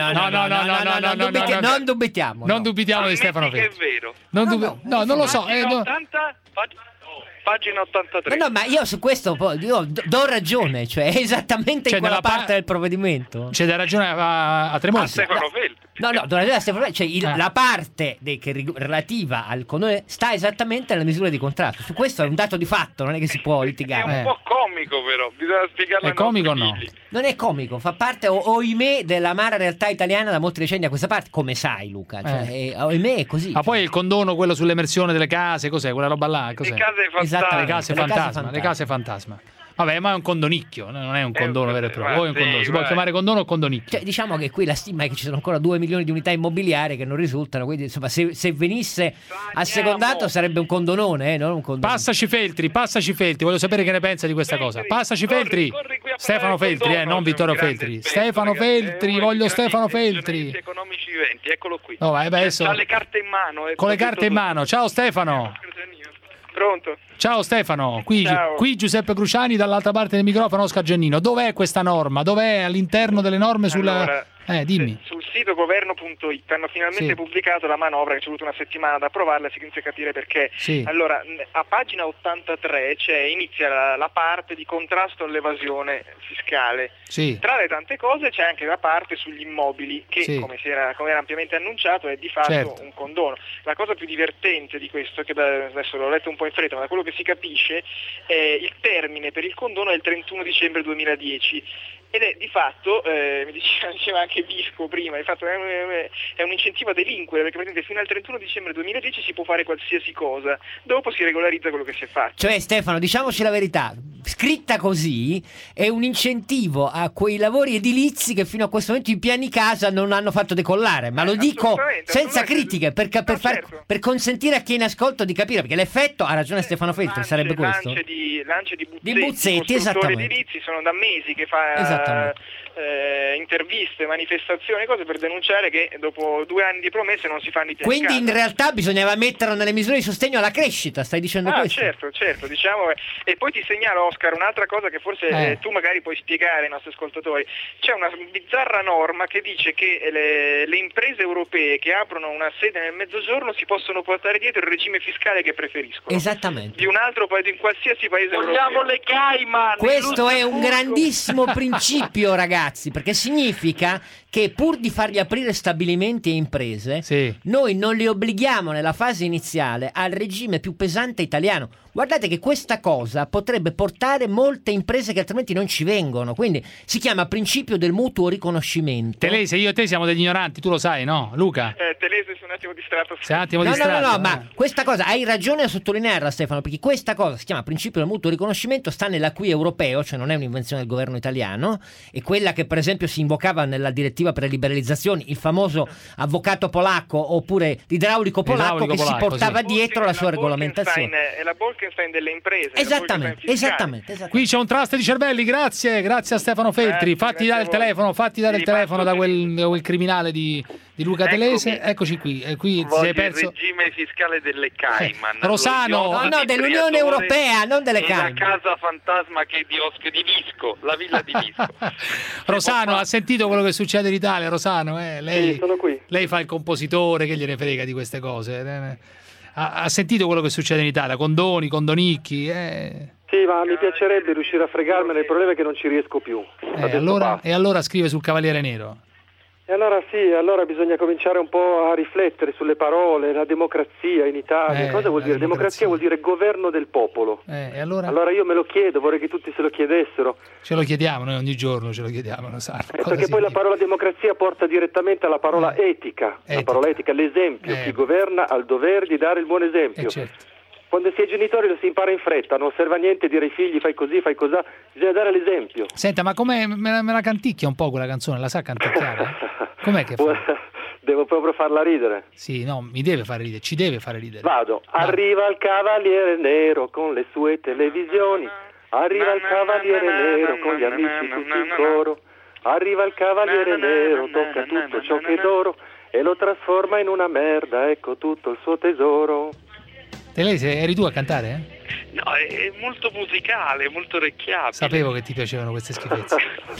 non dubitiamo. Non dubitiamo di Stefano Feltri. È vero. Non lo so. Pagina 83. No, ma io su questo do ragione, cioè esattamente in quella parte del provvedimento. C'è da ragione a Tremonti. A Stefano Feltri. No, do ragione a Stefano Feltri, cioè la parte relativa al condono sta esattamente nelle misure di contrasto. Su questo è un dato di fatto, non è che si può litigare. È un po' comico però, bisogna spiegarlo. È comico o no? Non è comico, fa parte ohimè dell'amara realtà italiana da molti decenni a questa parte, come sai Luca, cioè, ohimè è così. Ma poi il condono, quello sull'emersione delle case, cos'è? Quella roba là? Cos'è? Le case fantasma. Le case fantasma. Vabbè, ma è un condonicchio, non è un condono vero e proprio. Si può chiamare condono o condonicchio? Cioè, diciamo che qui la stima è che ci sono ancora 2 milioni di unità immobiliari che non risultano, quindi insomma se venisse assecondato sarebbe un condonone, non un condono. Passaci Feltri, voglio sapere che ne pensa di questa cosa. Passaci Feltri, Stefano Feltri, non Vittorio Feltri. Stefano Feltri, voglio Stefano Feltri. Economici viventi, eccolo qui. No, adesso ha le carte in mano. Con le carte in mano. Ciao Stefano. Pronto? Ciao Stefano, qui Giuseppe Cruciani, dall'altra parte del microfono Oscar Giannino. Dov'è questa norma? Dov'è all'interno delle norme sulla... dimmi. Sul sito governo.it hanno finalmente pubblicato la manovra, che ci è voluto una settimana ad approvarla, si inizia a capire perché. Allora, a pagina 83 inizia la parte di contrasto all'evasione fiscale. Tra le tante cose c'è anche la parte sugli immobili che, come era ampiamente annunciato, è di fatto un condono. La cosa più divertente di questo, che adesso l'ho letto un po' in fretta, ma da quello che si capisce, il termine per il condono è il 31 dicembre 2010. Ed è di fatto, mi diceva anche Visco prima, di fatto è un incentivo a delinquere, perché praticamente fino al 31 dicembre 2010 si può fare qualsiasi cosa, dopo si regolarizza quello che si è fatto. Cioè Stefano, diciamoci la verità, scritta così è un incentivo a quei lavori edilizi che fino a questo momento i piani casa non hanno fatto decollare, ma lo dico senza critiche, per consentire a chi è in ascolto di capire, perché l'effetto, ha ragione Stefano Feltri, sarebbe questo. Lance di Buzzetti, esattamente. Edilizi, sono da mesi che fa interviste, manifestazioni, cose per denunciare che dopo 2 anni di promesse non si fanno i piani. Quindi in realtà bisognava metterlo nelle misure di sostegno alla crescita, stai dicendo questo? Certo, diciamo. E poi ti segnalo, Oscar, un'altra cosa che forse tu magari puoi spiegare ai nostri ascoltatori. C'è una bizzarra norma che dice che le imprese europee che aprono una sede nel Mezzogiorno si possono portare dietro il regime fiscale che preferiscono. Esattamente. Di un altro paese, in qualsiasi paese europeo. Vogliamo le Cayman! Questo è un grandissimo principio, ragazzi, perché significa che pur di fargli aprire stabilimenti e imprese, noi non li obblighiamo nella fase iniziale al regime più pesante italiano. Guardate che questa cosa potrebbe portare molte imprese che altrimenti non ci vengono, quindi si chiama principio del mutuo riconoscimento. Telese, io e te siamo degli ignoranti, tu lo sai, no? Luca? Telese, sono un attimo distratto. No, ma questa cosa, hai ragione a sottolinearla Stefano, perché questa cosa si chiama principio del mutuo riconoscimento, sta nell'acquis europeo, cioè non è un'invenzione del governo italiano, è quella che per esempio si invocava nella direttiva per le liberalizzazioni, il famoso avvocato polacco oppure l'idraulico polacco che si portava dietro la sua regolamentazione. È la Bolkestein delle imprese. Esattamente. Qui c'è un trust di cervelli, grazie a Stefano Feltri. Fatti dare il telefono da quel criminale di Luca Telese. Eccoci qui. Qui si è perso il regime fiscale delle Cayman. Rosano, dell'Unione Europea, non delle Cayman. La casa fantasma che è di Visco, la villa di Visco. Rosano, ha sentito quello che succede in Italia, Rosano? Lei, sono qui. Lei fa il compositore, che gliene frega di queste cose? Ha sentito quello che succede in Italia? Condoni, condonicchi? Sì, ma mi piacerebbe riuscire a fregarmene, il problema è che non ci riesco più. Allora scrive sul Cavaliere Nero. E allora bisogna cominciare un po' a riflettere sulle parole, la democrazia in Italia. Cosa vuol dire? Democrazia vuol dire governo del popolo. E allora? Allora io me lo chiedo, vorrei che tutti se lo chiedessero. Ce lo chiediamo, noi ogni giorno ce lo chiediamo, lo sa. Perché poi la parola democrazia porta direttamente alla parola etica. La parola etica, l'esempio. Chi governa ha il dovere di dare il buon esempio. Certo. Quando si è genitori lo si impara in fretta, non osserva niente, dire ai figli fai così, fai cosà, bisogna dare l'esempio. Senta, ma com'è, me la canticchia un po' quella canzone, la sa canticchiare? Com'è che fa? Devo proprio farla ridere. Sì, no, mi deve fare ridere, ci deve fare ridere. Vado. Arriva il Cavaliere Nero con le sue televisioni, Arriva il cavaliere nero con gli amici tutti in coro. Arriva il cavaliere nero, tocca tutto ciò che è d'oro e lo trasforma in una merda, ecco tutto il suo tesoro. Telese, eri tu a cantare? No, è molto musicale, molto orecchiabile. Sapevo che ti piacevano queste schifezze.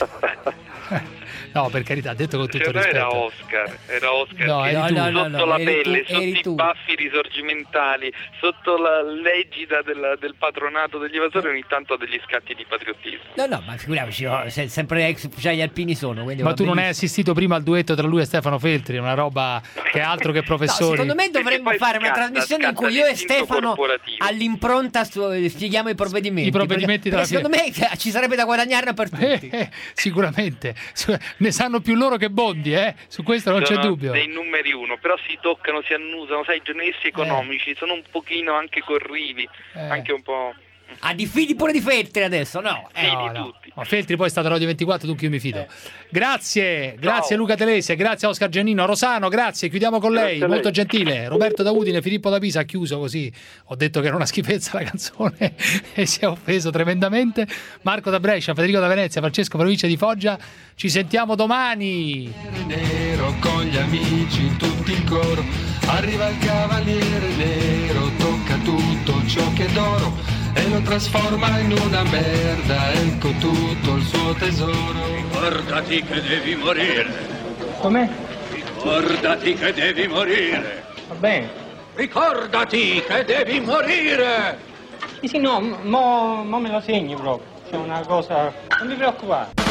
No, per carità, detto con tutto rispetto. Era Oscar no, sotto la pelle, sotto i baffi risorgimentali, sotto l'egida del patronato degli evasori, ogni tanto ha degli scatti di patriottismo. No, ma figuriamoci, sempre ex ufficiali alpini sono. Ma tu non hai assistito prima al duetto tra lui e Stefano Feltri, una roba che è altro che professori. No, secondo me dovremmo fare una trasmissione in cui io e Stefano all'impronta spieghiamo i provvedimenti. I provvedimenti della secondo me ci sarebbe da guadagnarne per tutti. Sicuramente. Ne sanno più loro che Bondi, su questo non c'è dubbio. Dei numeri uno, però si toccano, si annusano, sai, i giornalisti economici sono un pochino anche corrivi, anche un po'. Ti fidi pure di Feltri adesso? No, di tutti. Ma Feltri poi è stato Radio 24, tu che io mi fido. Grazie Luca Telese, grazie a Oscar Giannino. Rosano, grazie, chiudiamo con lei, molto gentile. Roberto da Udine, Filippo da Pisa ha chiuso così. Ho detto che era una schifezza la canzone e si è offeso tremendamente. Marco da Brescia, Federico da Venezia, Francesco provincia di Foggia. Ci sentiamo domani. Nero con gli amici tutti in coro. Arriva il cavaliere nero, tocca tutto ciò che è d'oro e lo trasforma in una merda, ecco tutto il suo tesoro. Ricordati che devi morire. Com'è? Ricordati che devi morire. Va bene. Ricordati che devi morire. Sì, no, mo me lo segni proprio. C'è una cosa. Non mi preoccupare.